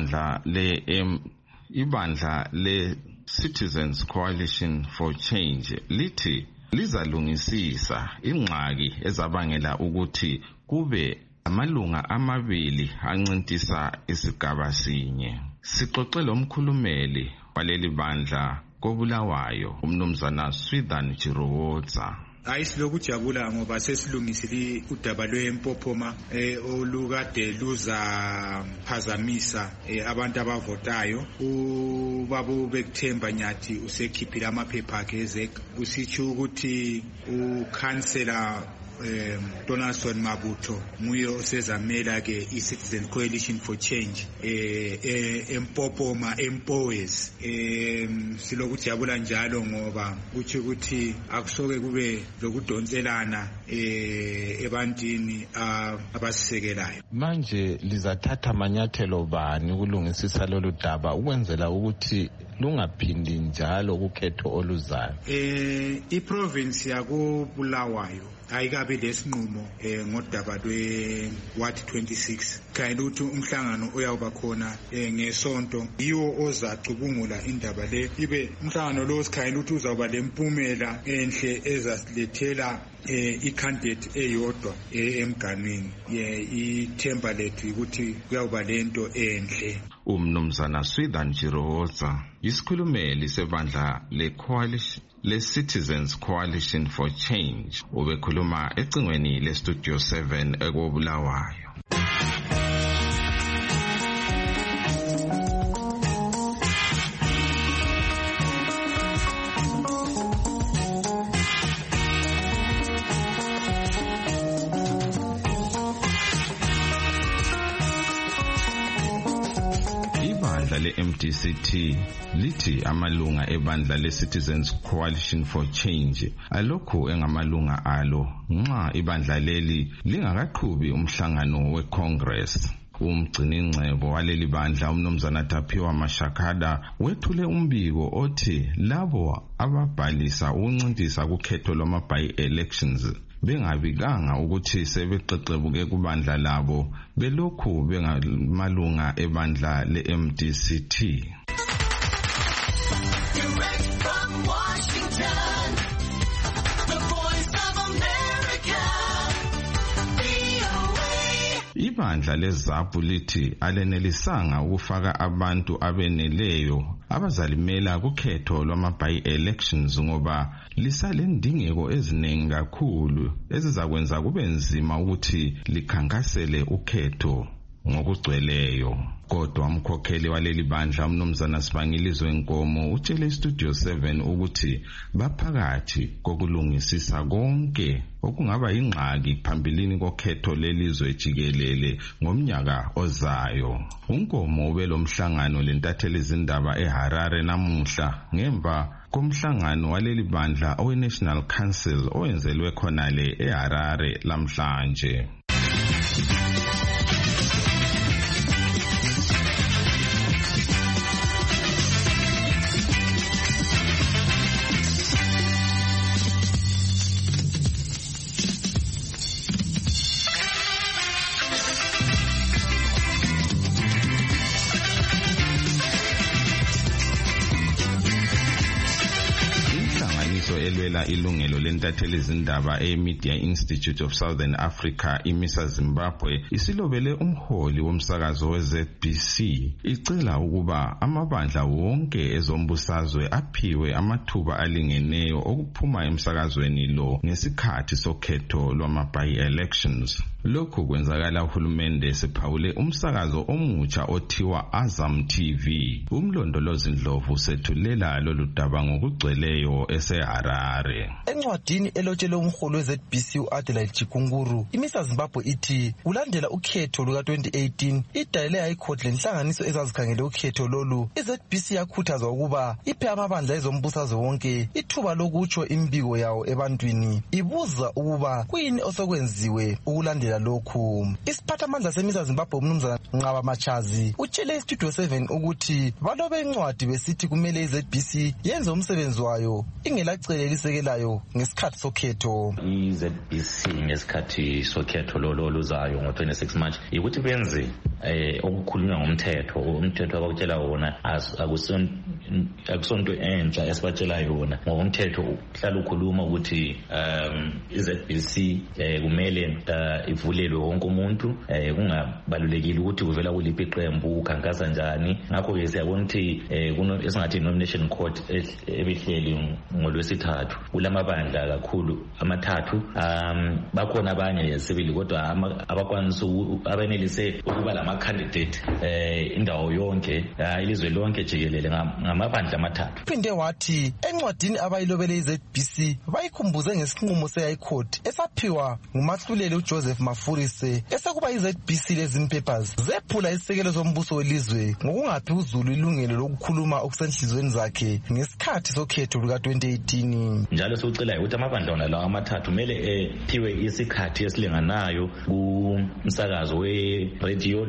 ibandla le-Citizens Coalition for Change lithi lizalungisisa ingxaki ezabangela ukuthi kube amalunga amabili ancintisa isigaba sinye. Sixoxele umkhulumeli waleli bandla koBulawayo umnumzana Swithan Chirowoza. Ayisilokujabula ngoba sesilungisile udaba lwempophoma olukade luza phazamisa abantu abavotayo. Ubaba Bekuthemba Nyathi usekhiphile amaphepha akhe ezeka usitsho ukuthi ukhansela Donaldson Mabutho nguye osezamela ke iCitizens Coalition for Change empopoma empowers. Silokujabula njalo ngoba kuthi ukuthi akusoke kube lokudonselana ebantwini abasisekelayo. Manje lizathatha amanyathelo bani ukulungisisa lolu daba ukwenzela ukuthi lungaphindi njalo kukhetho oluzayo? Iprovince yakoBulawayo ayikabe lesinqumo ngodaba lwe-Ward 26 kanye ukuthi umhlangano uyawuba khona ngesonto yiwo ozacubungula indaba le. Ibe umhlangano lo sikhayela ukuthi uzawuba lempumela enhle ezasilethela i-candidate eyodwa emganwini. Ithemba lethu ukuthi kuyawuba lento enhle. Umnumzana Swithan Chirowoza isikhulumeli sebandla le-Citizens Coalition for Change. Ubekhuluma ecingweni le-Studio 7 eKobulawayo. le-MDCT lithi amalunga ebandla le-Citizens Coalition for Change alokhu engamalunga alo nxa ibandla leli lingakaqhubi umhlangano we-Congress. Umgciningcebo waleli bandla umnumzana Taphiwa Mashakada wethule umbiko othi labo ababhalisa ukuncintisa kukhetho lwama-by-elections bengabikanga ukuthi sebeqeqebuke kubandla labo belokhu bengamalunga ebandla le-MDCT. Direct from Washington, the Voice of America, VOA. Ibandla leZAPU lithi alenelisanga ukufaka abantu abeneleyo abazalimela kukhetho lwama-by-elections ngoba lisalendingeko eziningi kakhulu ezizakwenza kube nzima ukuthi likhankasele ukhetho ngokugcweleyo. Kodwa umkhokheli waleli bandla umnumzana Sibangilizwe Nkomo utshele iStudio 7 ukuthi baphakathi kokulungisisa konke okungaba ingxaki phambilini kokhetho lelizwe jikelele ngomnyaka ozayo. uNkomo ube lomhlangano lentatheli izindaba eHarare namuhla ngemva komhlangano waleli bandla owe-National Council owenzelwe khonale eHarare lamhlanje. Elwela ilungelo lentatheli izindaba eMedia Institute of Southern Africa iMISA Zimbabwe isilobele umholi womsakazo weZBC icela ukuba amabandla wonke ezombusazwe aphiwe amathuba alingeneyo okuphuma emsakazweni lo ngesikhathi sokhetho lwama-by-elections. Lokhu kwenzakala uhulumende sephawule umsakazo omutsha othiwa Azam TV. Umlondolozi Ndlovu sethulela lolu daba ngokugcweleyo eseHarare. Encwadini elotshelwe umholi weZBC uAdelaide Chikunguru, iMISA Zimbabwe ithi kulandela ukhetho luka-2018 idayile High Court lenhlanganiso ezazikhangele ukhetho lolu, iZBC yakhuthazwa ukuba iphe amabandla ezombusazwe wonke ithuba lokutsho imbiko yawo ebantwini. Ibuza ukuba kuyini osokwenziwe ukulandela lokhu. Isiphathamandla seMISA Zimbabwe umnumzana Nqaba Machazi utshele iStudio 7 ukuthi balobe incwadi besithi kumele iZBC yenze umsebenzi wayo ingelacele lisekelayo ngesikhathi sokhetho. iZBC ngesikhathi sokhetho loluzayo ngo-26 March ukuthi benze okukhulunywa ngomthetho. Umthetho abakutshela wona akusonto entsha esibatshela yona. Ngomthetho uhlala ukhuluma ukuthi iZBC kumele ivulelwe wonke umuntu, kungabalulekile ukuthi uvela kuliphi iqembu ukhankasa njani. Ngakho-ke siyabona ukuthi esingathi nomination court ebihleli ngolwesithathu kulamabandla kakhulu amathathu, bakhona abanye sibili kodwa abakwanisa abenelise ukuba lama-candidate indawo yonke ilizwe lonke jikelele ngamabandla amathathu. Phinde wathi encwadini abayilobele iZBC bayikhumbuze ngesinqumo se-High Court esaphiwa ngumahluleli uJoseph Mafurise esekuba iZBC lezi papers zephula isisekelo sombuso welizwe ngokungaphi uZulu ilungelo lokukhuluma okusenhlizweni zakhe ngesikhathi sokhetho luka-2018. Njalo sokucela ukuthi amabandla wona lawa amathathu kumele ephiwe isikhathi esilinganayo kumsakazo we-radio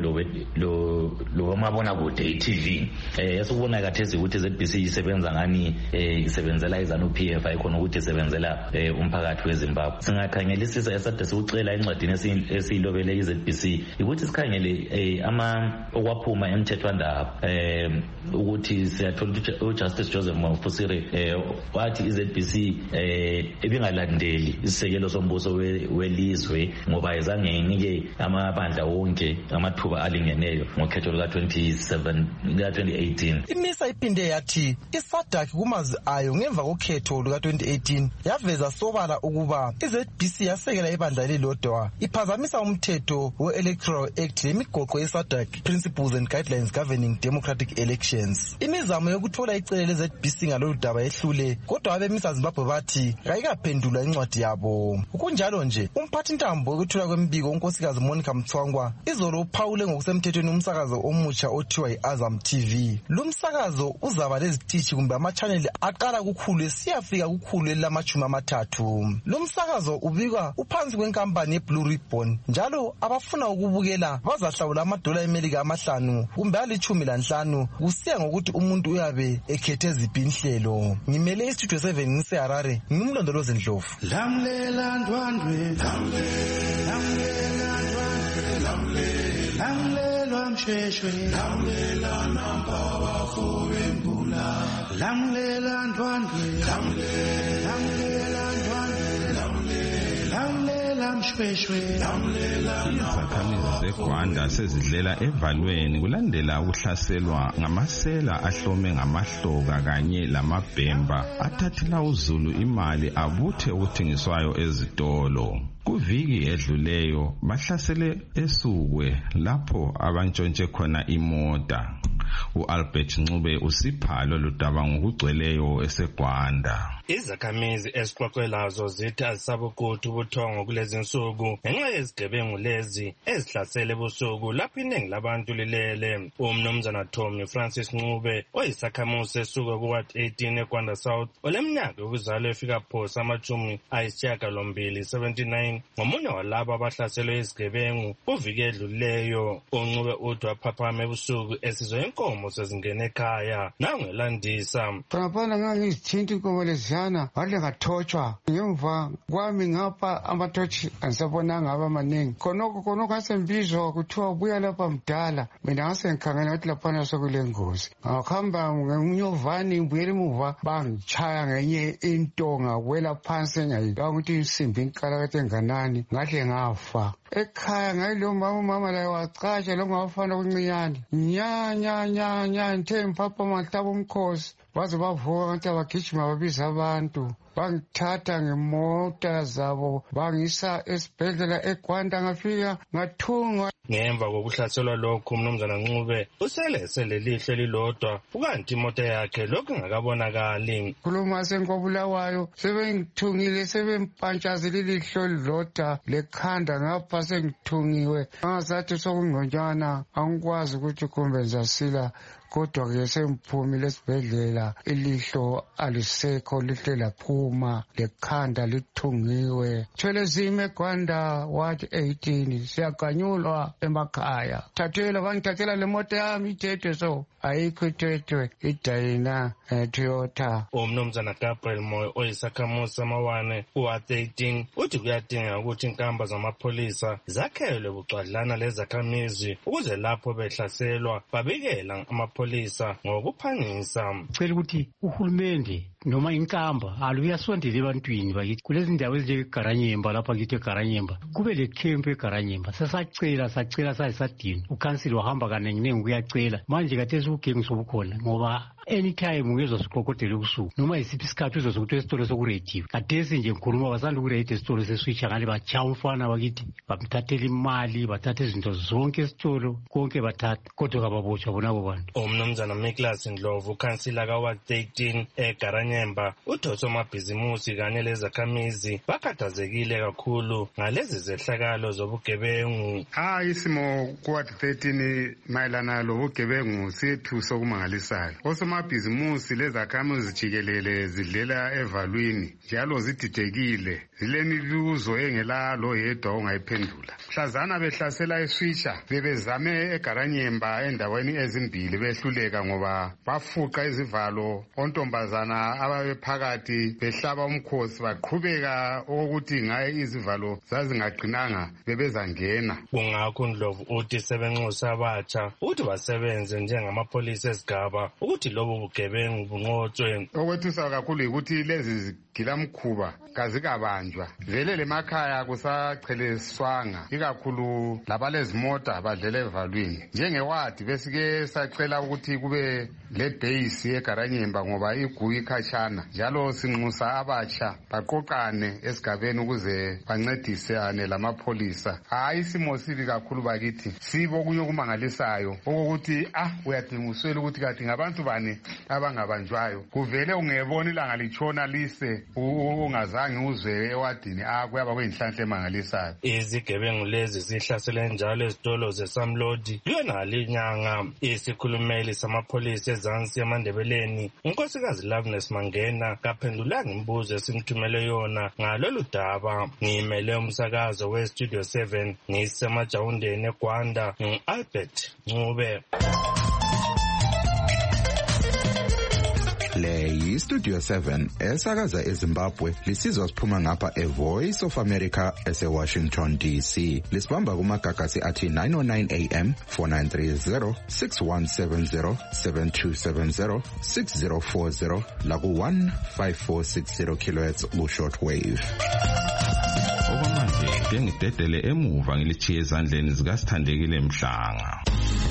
lo mabonakude i-TV. Esikubona khathesi ukuthi iZBC isebenza ngani isebenzela iZANU-PF ayikhona ukuthi isebenzela umphakathi weZimbabwe. Singakhangelisisa esade sikucela encwadini esiyilobele iZBC ukuthi sikhangele okwaphuma emthethwandaba ukuthi siyathola uJustice Joseph Mafusire wathi iZBC ebingalandeli isisekelo sombuso welizwe ngoba izange inike amabandla wonke amathuba alingeneyo ngokhetho luka-2018. iMISA iphinde yathi iSADC kumazwi ayo ngemva kokhetho luka-2018 yaveza sobala ukuba iZBC yasekela ibandla elilodwa iphazamisa umthetho we-Electoral Act lemigoqo yeSADC Principles and Guidelines Governing Democratic Elections. Imizamo yokuthola icele leZBC ngalolu daba yehlule, kodwa abemisa Zimbabwe bathi kayikaphendula incwadi yabo. Kunjalo nje umphathintambo wokuthula kwembiko unkosikazi Monica Mthwangwa izolo uphawule ngokusemthethweni umsakazo omutsha othiwa yi-Azam TV. Lo msakazo uzaba lezitishi kumbe amachaneli aqala kukhulu siyafika kukhulu elama-30. Lo msakazo ubikwa uphansi kwenkampani yeBlue Ribbon, njalo abafuna ukubukela bazahlawula $5 5 kumbe $15 kusiya ngokuthi umuntu uyabe ekhethe ziphi inhlelo. Ngimele iStudio 7 ngiseHarare, ngimlondolozi Ndlovu. Lamlela ndwandwe, lamlela msheshwe, lamlela namba bafobe mbula, lamlela ndwandwe, lamlela msheshwe, izakhamizi zeGwanda sezidlela evalweni kulandela ukuhlaselwa ngamasela ahlome ngamahloka kanye lamabhemba athathela uZulu imali abuthe ukuthengiswayo ezitolo. Kuviki edluleyo bahlasele eSukwe lapho abantshontshe khona imota. U-Albert Ncube usiphalo ludaba ngokugcweleyo eseGwanda. Izakhamizi esixoxelazo zithi azisabukuthi ubuthongo kulezi nsuku ngenxa yezigebengu lezi ezihlasele ebusuku lapho iningi labantu lilele. Umnumzana Tommy Francis Ncube oyisakhamuzi esuka kuWard 18 eGwanda South oleminyaka yokuzalwa efika phosa ama-79 ngomunye walabo abahlaselwe izigebengu kuviki edluleyo. uNcube uthi waphaphama ebusuku esizwe inkomo sezingene ekhaya nangelandisa. Khonapha ngangizithinta inkomo leziyana wale ngathotshwa ngemva kwami ngapha amathotshi angisabonanga aba maningi. Khonokho ngasembizwa kuthiwa ubuya lapha mdala, mina ngasengikhangela ukuthi laphana sekule ngozi. Ngahamba ngenyovani ngibuyela emuva bangitshaya ngenye intonga wela phansi engayibanga ukuthi insimbi inkalakade enganani ngahle ngafa. Ekhaya ngayilo umama laye wacatsha lo ngafana okuncinyane nya ngithe mpapha mahlaba umkhosi baze bavuka kanti abagijima babiza abantu bangithatha ngemota zabo bangisa esibhedlela eGwanda ngafika ngathungwa. Ngemva kokuhlaselwa lokhu umnumzana Ncube uselele lihle lilodwa ukanti imoto yakhe lokhu ngakabonakali. Khuluma senkobulawayo sebengithungile sebempantshazile ilihlo lilodwa lekhanda ngapha sengithungiwe ngazathi sokungconywana angikwazi ukuthi kumbe ngizasila. Kodwa ke semphumile esibhedlela ilihlo alisekho lihle laphuma lekhanda lithungiwe. Thwele zime eGwanda Ward 18 siyaganyulwa emakhaya. Bangithathela le moto yami ithethwe so ayikho ithethwe iDayina Toyota. Umnumzana Gabriel Moyo oyisakhamuzi samawane kuWard 18 uthi kuyadingeka ukuthi inkamba zamapholisa zakhelwe bucwadlana lezakhamizi ukuze lapho behlaselwa babikela amapholisa ngokuphangisa. Cela ukuthi uhulumende noma inkamba aluyasondela ebantwini bakithi kulezi ndawo ezinjengeGaranyemba lapha kithi eGaranyemba kube le camp eGaranyemba. Sacela sayisadini ukhansili wahamba kanenginengi kuyacela manje kathesi ubugebengu sobukhona ngoba anytime ungezwa siqoqodela ubusuku noma yisiphi isikhathi uzozwa ukuthi esitolo sokurediwe. Kathesi nje ngikhuluma basanda ukuredi esitolo seswitcha ngale batshaya umfana bakithi bamthathela imali bathatha izinto zonke esitolo konke bathatha kodwa kababotshwa bonabo bantu. Umnumzana Miklas Ndlovu ukhansila kaWard 18 eGaranyemba uthi osomabhizimusi kanye lezakhamizi bakhathazekile kakhulu ngalezi zehlakalo zobugebengu. Isimo kuWard 13 mayelana lobugebengu siyethusa okumangalisayo. Osomabhizimusi lezakhamizi jikelele zidlela evalwini njalo zididekile zilemibuzo engelalo yedwa ongayiphendula. Mhlazana behlasela eSwitcha bebezame eGaranyemba endaweni ezimbili behluleka ngoba bafuqa izivalo ontombazana ababephakathi behlaba umkhosi baqhubeka ukuthi ngaye izivalo zazingaqinanga bebezangena. Kungakho Ndlovu uthi sebenxusa abatsha uthi basebenze njengamapholisa esigaba ukuthi lobo bugebengu bunqotshwe. Okwethusa kakhulu ukuthi lezi gilamkhuba kazikabanjwa vele lemakhaya kusacheleswanga ikakhulu labalezimota badlela evalwini. Njengewadi besike sacela ukuthi kube le base eGaranyemba ngoba igugu ikhatshana, njalo sinxusa abatsha baqoqane esigabeni ukuze bancedisane lamapholisa. Hayi isimo sibi kakhulu bakithi, sibo kunye okumangalisayo okokuthi uyadinga uswele ukuthi kathi ngabantu bani abangabanjwayo, kuvele ungebona ilanga litshona lise ungazange uzwe ewadini kuyaba kuyinhlanhla emangalisayo. Izigebengu lezi zihlasele njalo ezitolo zeSamlodi yona linyanga. Isikhulumeli samapholisa ezansi yamandebeleni unkosikazi Loveness Mangena kaphendulanga imibuzo esimthumele yona ngalolu daba. Ngimele umsakazo weStudio 7 ngisemajawundeni eGwanda Albert Ncube. Le yiStudio 7 esakaza eZimbabwe lisizwa siphuma ngapha eVoice of America eseWashington DC. Lisibamba kumagagasi athi 909 AM 4930 6170 7270 6040 laku 15460 kHz ku-shortwave. Okwamanje ke ngidedele emuva ngilichiye ezandleni zikaSithandekile Mhlanga.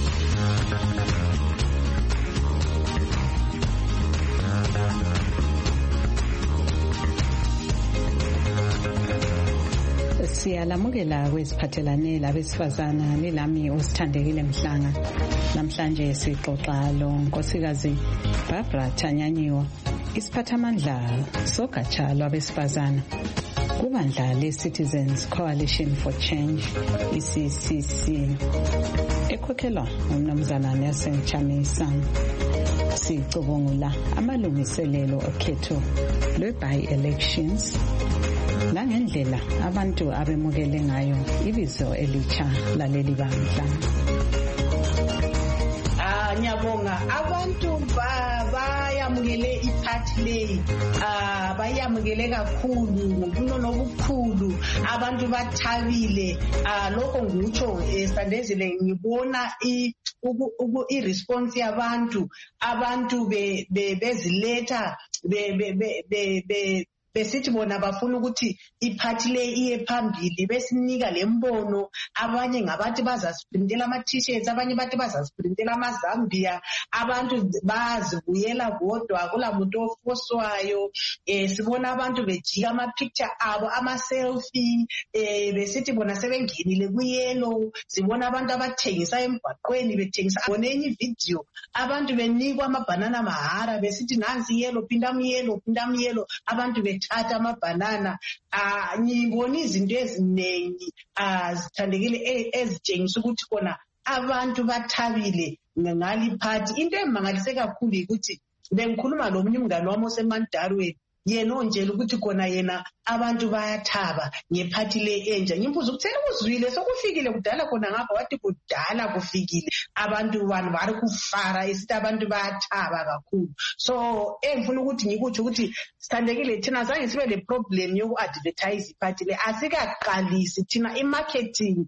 Siyalamukela kweziphathelane labesifazana lelami uSithandekile Mhlanga. Namhlanje sixoxa lo nkosikazi Barbara Thanyanyiwa, isiphathamandla sogatsha lwabesifazana kubandla le-Citizens Coalition for Change, ECCC, ekhokhelwa ngumnumzana Nelson Chamisa. Sicubungula amalungiselelo okhetho lwe-by-elections langendlela abantu abemukele ngayo ibizo elitsha laleli bandla. Ngiyabonga abantu bayamukele iphathi leyi, bayamukele kakhulu ngobunono obukhulu, abantu bathabile. Lokho ngikutsho Sandezile, ngibona i-response yabantu, abantu beziletha besithi bona bafuna ukuthi iphathi le iye phambili, besinika lembono. Abanye ngabathi bazasprintela ama-t-shirts, abanye bathi bazasprintela amazambia. Abantu bazibuyela bodwa, akula muntu ofoswayo. Sibona abantu bejika ama-picture abo, ama-selfie. Besithi bona sebengenile kuyelo. Sibona abantu abathengisa emgwaqweni bethengisa. Bonenye ivideo abantu benikwa amabhanana mahara, besithi nansi yelo, pindamuyelo, pindamuyelo. Abantu thatha amabhanana. Ngibona izinto eziningi Sithandekile ezitshengisa ukuthi khona abantu bathabile ngali phathi. Into emangalise kakhulu ukuthi bengikhuluma lomunye umngane wami osemandarweni, yena onjela ukuthi khona yena abantu bayathaba ngephathi le enja. Ngimbuza ukuthi uzwile sokufikile kudala khona ngapha? Wathi kudala kufikile, abantu bari kufara, isithi abantu bayathaba kakhulu. So engifuna ukuthi ngikutsho ukuthi Sithandekile, thina zange sibe le problem yoku-advertise iphathi le. Asikaqalisi thina i-marketing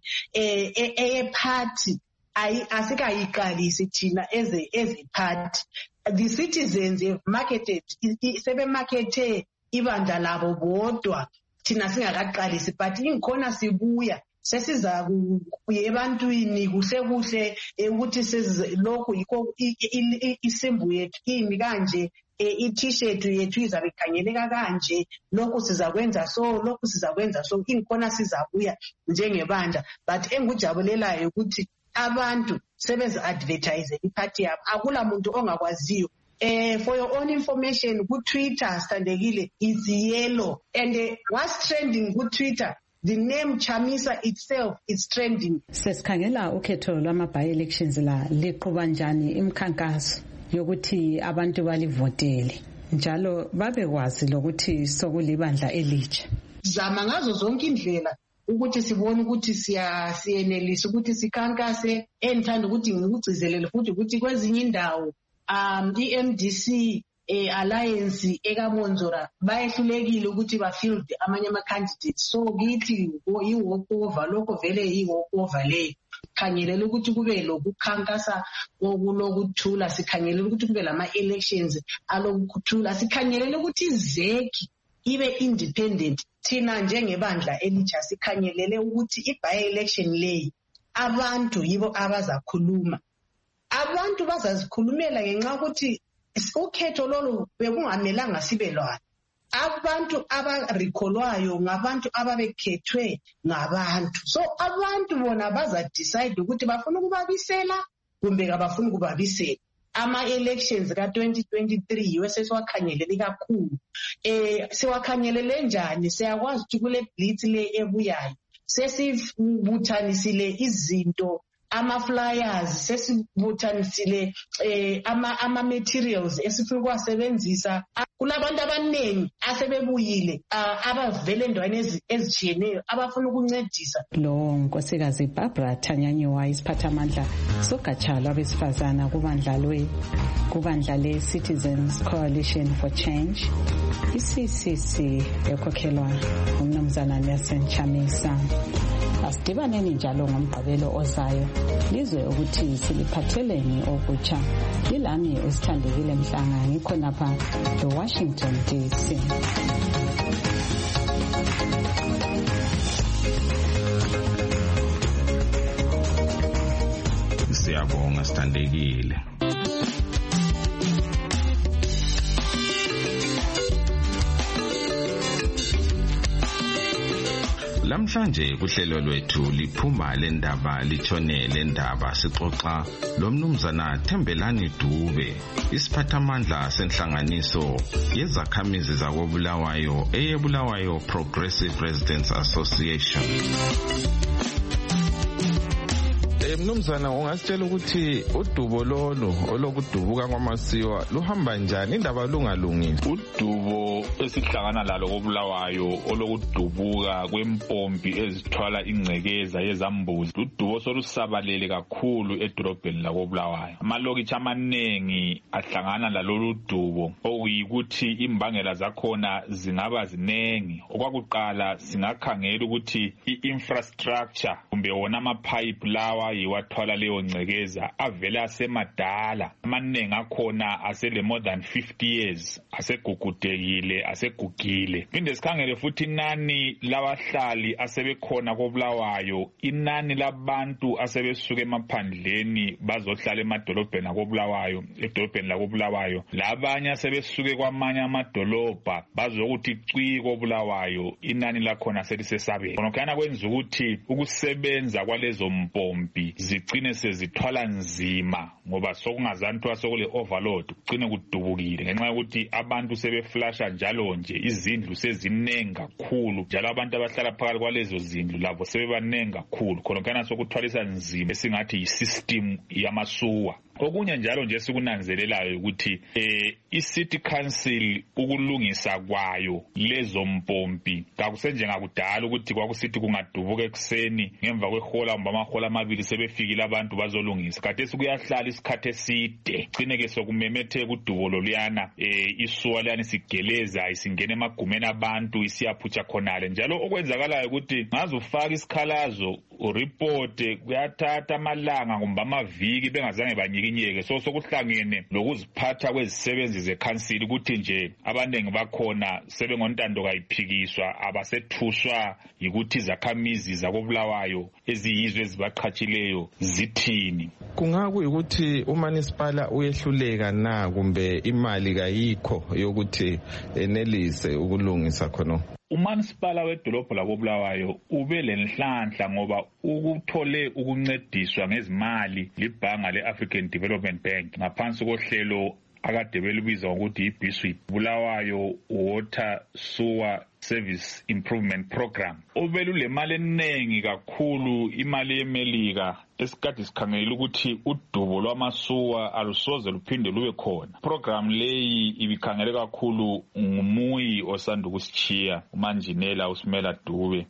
eyephathi, asikayiqalisi thina eziphathi. The Citizens have marketed, sebemarkete ibandla labo bodwa, thina singakaqalisi. But ingikhona sibuya sesiza kuye ebantwini kuhle ukuthi lokhu yikho isimbu yethu imi kanje, i-t-shirt yethu izabe ikhangeleka kanje, lokhu sizakwenza so, lokhu sizakwenza so. Ingikhona sizabuya njengebandla, but engujabulelayo ukuthi abantu sebezi-advertise iphathi yabo, akula muntu ongakwaziyo. For your own information, ku-Twitter Sithandekile it's yellow, and what's trending ku-Twitter, the name Chamisa itself is trending. Sesikhangela ukhetho lwama-by-elections la liqhuba njani imikhankaso yokuthi abantu balivotele njalo babekwazi lokuthi sokulibandla elitsha? Zama ngazo zonke indlela ukuthi sibone ukuthi siyenelisa ukuthi sikhankase. Engithanda ukuthi ngikugcizelele futhi ukuthi kwezinye indawo i-MDC alliance ekaMonzora bayehlulekile ukuthi bafield amanye ama-candidates. So kithi i-walkover, lokho vele i-walkover leyo. Sikhangelela ukuthi kube lokukhankasa okulokuthula, sikhangelela ukuthi kube lama-elections alokuthula, sikhangelela ukuthi izeki ibe independent. Thina njengebandla elitsha sikhangelele ukuthi i-by-election leyi abantu yibo abazakhuluma. Abantu bazazikhulumela ngenxa ukuthi ukhetho lolu bekungamelanga sibe lwana. Abantu abarikholwayo ngabantu ababekhethwe ngabantu. So abantu bona baza-decide ukuthi bafuna ukubabisela kumbe kabafuna ukubabisela. Ama-elections ka-2023 yiwe sesiwakhangelele kakhulu. Siwakhangelele njani? Siyakwazi ukuthi kule blitz le ebuyayo sesibuthanisile izinto, ama-flyers, sesibuthanisile ama-materials esifuna ukuwasebenzisa. Kulabantu abaningi asebebuyile abavele endaweni ezitshiyeneyo abafuna ukuncedisa. Lo nkosikazi Barbara Thanyanyiwa isiphathamandla sogatsha lwabesifazana kubandla le-Citizens Coalition for Change, i-CCC, ekhokhelwa ngumnumzana Nelson Chamisa. Asidibaneni njalo ngomgqibelo ozayo lizwe ukuthi siliphatheleni okutsha. Lilami uSithandekile Mhlanga ngikhonapha eWashington DC. Siyabonga Sithandekile. Lamhlanje kuhlelo lwethu liphuma lendaba litshone lendaba sixoxa lomnumzana Thembelani Dube, isiphathamandla senhlanganiso yezakhamizi zakoBulawayo eyeBulawayo Progressive Residents Association. Mnumzana, ungasitshela ukuthi udubo lolu olokudubuka kwaMasiwa luhamba njani? Indaba lungalungile. Udubo esihlangana lalo koBulawayo olokudubuka kwempompi ezithwala ingcekeza yezambuzi, udubo solusabalele kakhulu edolobheni lakoBulawayo. Amalokitshi amanengi ahlangana lalolu dubo, okuyikuthi imbangela zakhona zingaba zinengi. Okwakuqala singakhangela ukuthi i-infrastructure kumbe wona amapipe lawa yiwathwala leyo ngcekeza avela asemadala, amanengi akhona asele more than 50 years, asegugudekile, asegugile. Phinde sikhangele futhi inani labahlali asebekhona koBulawayo, inani labantu asebesuka emaphandleni bazohlala emadolobheni akoBulawayo, edolobheni lakoBulawayo, labanye asebesuke kwamanye amadolobha bazokuthi cwi koBulawayo, inani lakhona selisesabeni. Khona kwenza ukuthi ukusebenza kwalezo mpompi zigcine sezithwala nzima ngoba sokungazanthwa sokule overload, kugcine kudubukile ngenxa yokuthi abantu sebeflasha njalo nje, izindlu sezinengi kakhulu, njalo abantu abahlala phakathi kwalezo zindlu labo sebebanengi kakhulu. Khona sokuthwalisa nzima esingathi yi-system yamasuwa. Okunye njalo nje sikunanzelelayo ukuthi i-city council ukulungisa kwayo lezo mpompi kakusenjengakudala ukuthi kwakusithi kungadubuka ekseni ngemva kwehola kumbe amahola amabili sebefikile abantu bazolungisa. Khathesi kuyahlala isikhathi eside, gcine ke sokumemetheka udubo loluyana, isuwa liyani sigeleza isingena emagumeni abantu isiyaphutsha khonale. Njalo okwenzakalayo ukuthi ngaze ufake isikhalazo uripote kuyathatha amalanga kumbe amaviki bengazange banyikinyeke. So sokuhlangene lokuziphatha kwezisebenzi zekhansili ukuthi nje abanengi bakhona sebengontando kayiphikiswa, abasethuswa yikuthi izakhamizi zakoBulawayo eziyizwe ezibaqhatshileyo zithini. Kungakuyikuthi uManisipala uyehluleka na kumbe imali kayikho yokuthi enelise ukulungisa khona? Umanisipala wedolobho lakoBulawayo ube lenhlanhla ngoba ukuthole ukuncediswa ngezimali libhanga le-African Development Bank ngaphansi kohlelo akade belubiza ngokuthi i-BSWIP, Bulawayo Water Sewer Service Improvement Program. Obelule mali enengi kakhulu, imali yeMelika esikade sikhangela ukuthi udubo lwamasuwa alusoze luphinde lube khona. Program leyi ibikhangele kakhulu ngumuyi osanda ukusitshiya umanjinela uSimela Dube.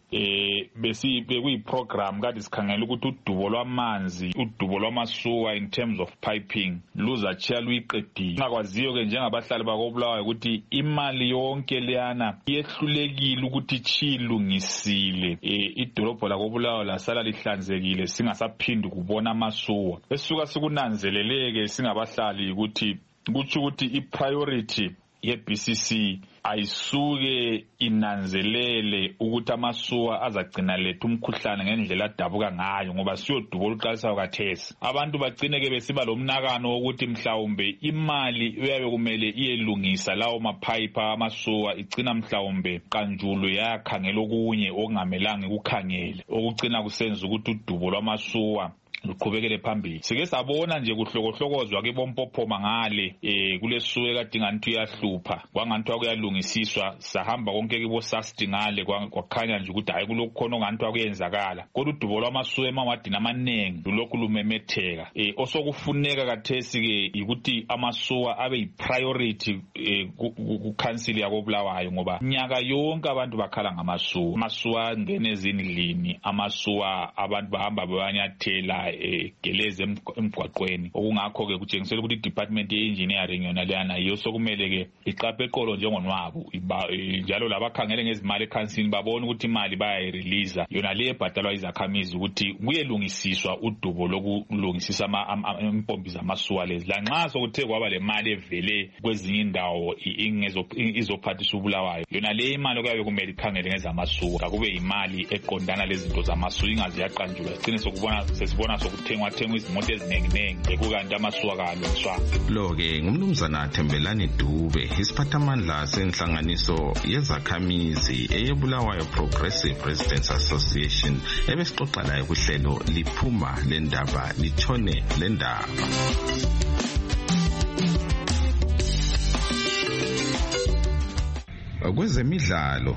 Bekuyiprogram kade sikhangela ukuthi udubo lwamanzi, udubo lwamasuwa in terms of piping luzatshiya luyiqedile. Ngakwaziyo ke njengabahlali bakoBulawayo ukuthi imali yonke leyana yehlulekile ukuthi chilungisile idolobho lakoBulawayo lasala lihlanzekile singasaphindi kubona amasuwa. Esuka sikunanzeleleke singabahlali ukuthi kuthi i-priority ye-BCC ayisuke inanzelele ukuthi amasuwa azagcina lethu umkhuhlane ngendlela adabuka ngayo ngoba siyodubo oluqalisayo kathesi. Abantu bagcineke besiba lomnakano wokuthi mhlawumbe imali uyabe kumele iyelungisa lawo mapipe amasuwa igcina mhlawumbe kanjulu yakhangela okunye okungamelanga ukukhangele okugcina kusenza ukuthi udubo lwamasuwa luqhubekele phambili. Sike sabona nje kuhlokohlokozwa ke bompophoma ngale kulesuke kade ngantu yahlupha kwangantu akuyalungisiswa sahamba konke kibo sasti ngale kwakhanya nje ukuthi hayi kulokukhona ngantu akuyenzakala kodwa udubo lwamasuwa emawadini amanengi lokhu lumemetheka. Osokufuneka kathesi ke ukuthi amasuwa abe yipriority ku council yako Bulawayo ngoba nyaka yonke abantu bakhala ngamasuwa. Amasuwa ngene ezindlini, amasuwa abantu bahamba bebanyathela geleze emgwaqweni okungakho ke kutshengisela ukuthi department ye-engineering yona leyana yiyo sokumele ke iqaphe eqolo njengonwabu njalo labakhangele ngezimali ekhansini babona ukuthi imali bayayirelease yona le ebhadalwa izakhamizi ukuthi kuyelungisiswa udubo lokulungisisa impompi zamasuwa lezi lanxa sokuthe kwaba le mali evele kwezinye indawo izophathisa uBulawayo yona le imali okuyabe kumele ikhangele ngezamasuwa akube imali eqondana lezinto zamasuwa ingaze yaqanjulwa sigcine sesibona sokuthengwa izimoto ezinenginengi kukanti amasuwa kalungiswa. Lo-ke ngumnumzana Thembelani Dube isiphathamandla senhlanganiso yezakhamizi eyeBulawayo Progressive Residents Association ebesixoxa layo kuhlelo liphuma lendaba lithone lendaba. Kwezemidlalo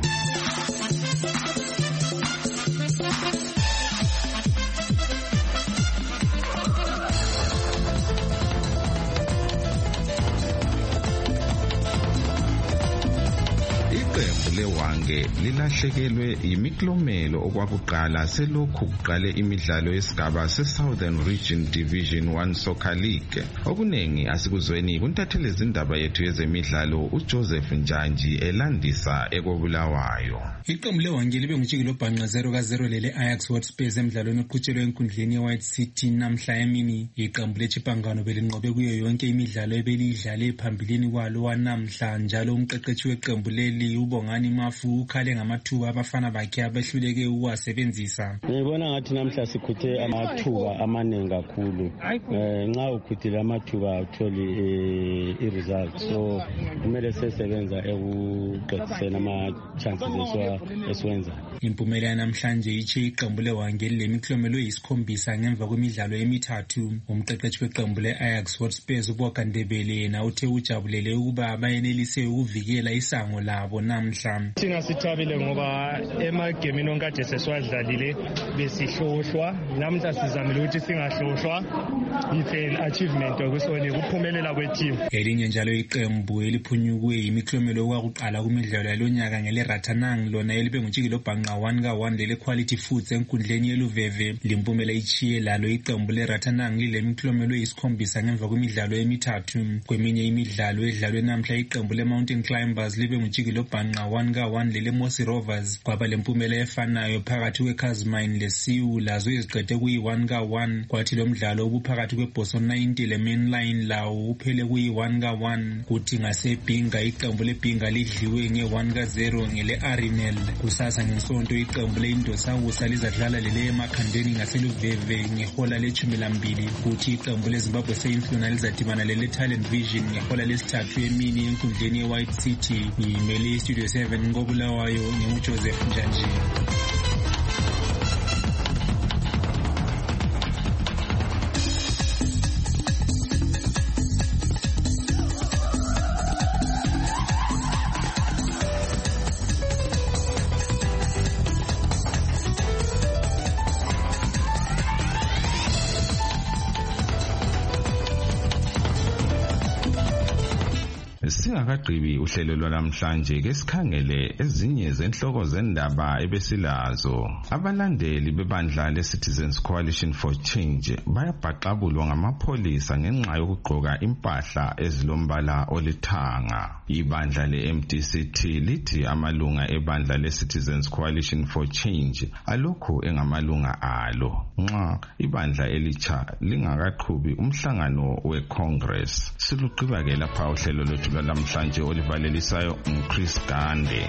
lewange lilahlekelwe yimiklomelo okwakuqala selokhu kuqale imidlalo yesigaba se-Southern Region Division 1 Soccer League. Okunengi asikuzweni kuntathele izindaba yethu yezemidlalo uJoseph Njanji elandisa ekobulawayo. Iqembu lewange libe ngujikelo bhanqa 0-0 lele Ajax Hotspurs emidlalweni oqhutshelwe enkundleni ye-White City namhla emini. Iqembu leChipangano belinqobe kuyo yonke imidlalo ebelidlale phambilini kwalo wanamhla njalo umqeqeshi weqembu leli uBongani Mafu ukhale ngamathuba abafana bakhe abehluleke ukuwasebenzisa. Ngibona ngathi namhla sikhuthe amathuba amaningi kakhulu. Nxa ukhuthile amathuba utholi i-result. So kumele sesebenza ekuqediseni ama-chances esiwenza. Impumela namhlanje iche iqembu lewange lemiklomelo eyisikhombisa ngemva kwemidlalo emithathu. Umqeqeshi weqembu le-Ajax Hotspurs uBokandebele yena uthe ujabulele ukuba abayenelise ukuvikela isango labo namhla. Singasithabile ngoba emagemini onkade sesiwadlalile besihlohlwa namhla sizamile ukuthi singahlohlwa. It's an achievement okusone ukuphumelela kweteam. Elinye njalo iqembu eliphunyukwe imiklomelo okwakuqala kumidlalo yalonyaka ngeleRatanang lona elibe ngujikelo bhanqa 1-1 lele Quality Foods enkundleni yeLuveve. Limpumela ichiye lalo iqembu leRatanang lilemiklomelo eyisikhombisa ngemva kwemidlalo emithathu. Kweminye imidlalo edlalwe namhla iqembu leMountain Climbers libe ngujikelo bhanqa 1-1 lele Mosi Rovers. Kwaba lempumela efanayo phakathi kweKazmine leSiwu lazo eziqede kuyi-1-1 kwathi lo mdlalo ubuphakathi kweBoso 90 leMainline lawo uphele kuyi-1-1 kuthi ngaseBhinga iqembu leBhinga lidliwe nge-1-0 ngele-Arinel. Kusasa ngesonto iqembu leIndosawusa lizadlala lele emakhandeni ngaseluveve ngehola le-12 kuthi iqembu leZimbabwe Saints lona lizadibana lele Talent Vision ngehola lesithathu emini enkundleni ye-White City. Ngimele Studio 7 ngobulawayo nginguJoseph Njanji. Singakagqibi uhlelo lwanamhlanje ke sikhangele ezinye zenhloko zendaba ebesilazo. Abalandeli bebandla le-Citizens Coalition for Change bayabhaqabulwa ngamapholisa ngenxa yokugqoka impahla ezilombala olithanga. Ibandla le-MDCT lithi amalunga ebandla le-Citizens Coalition for Change alokhu engamalunga alo nxa ibandla elitsha lingakaqhubi umhlangano we-Congress. Siluqiba ke lapha uhlelo lwethu lwalamhlanje namhlanje olivalelisayo uChris Gande.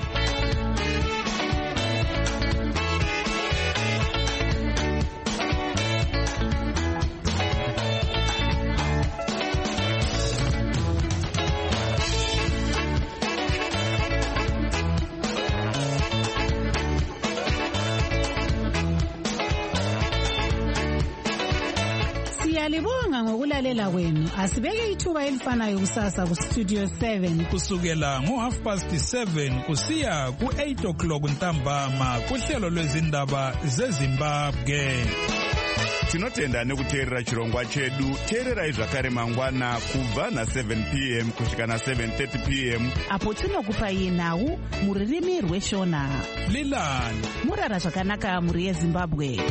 Siyalibonga ngokulalela kwenu. Asibeke ithuba elifanayo kusasa ku Studio 7 kusukela ngo7:30 kusiya ku8:00 ntambama kuhlelo lwezindaba zeZimbabwe. Tinotenda nekuteerera chirongwa chedu. Teererai zvakare mangwana kubva na7 p.m. kusvika na7:30 p.m. apo tinokupai nhau muririmi rweshona. Lilani murara zvakanaka muri yeZimbabwe.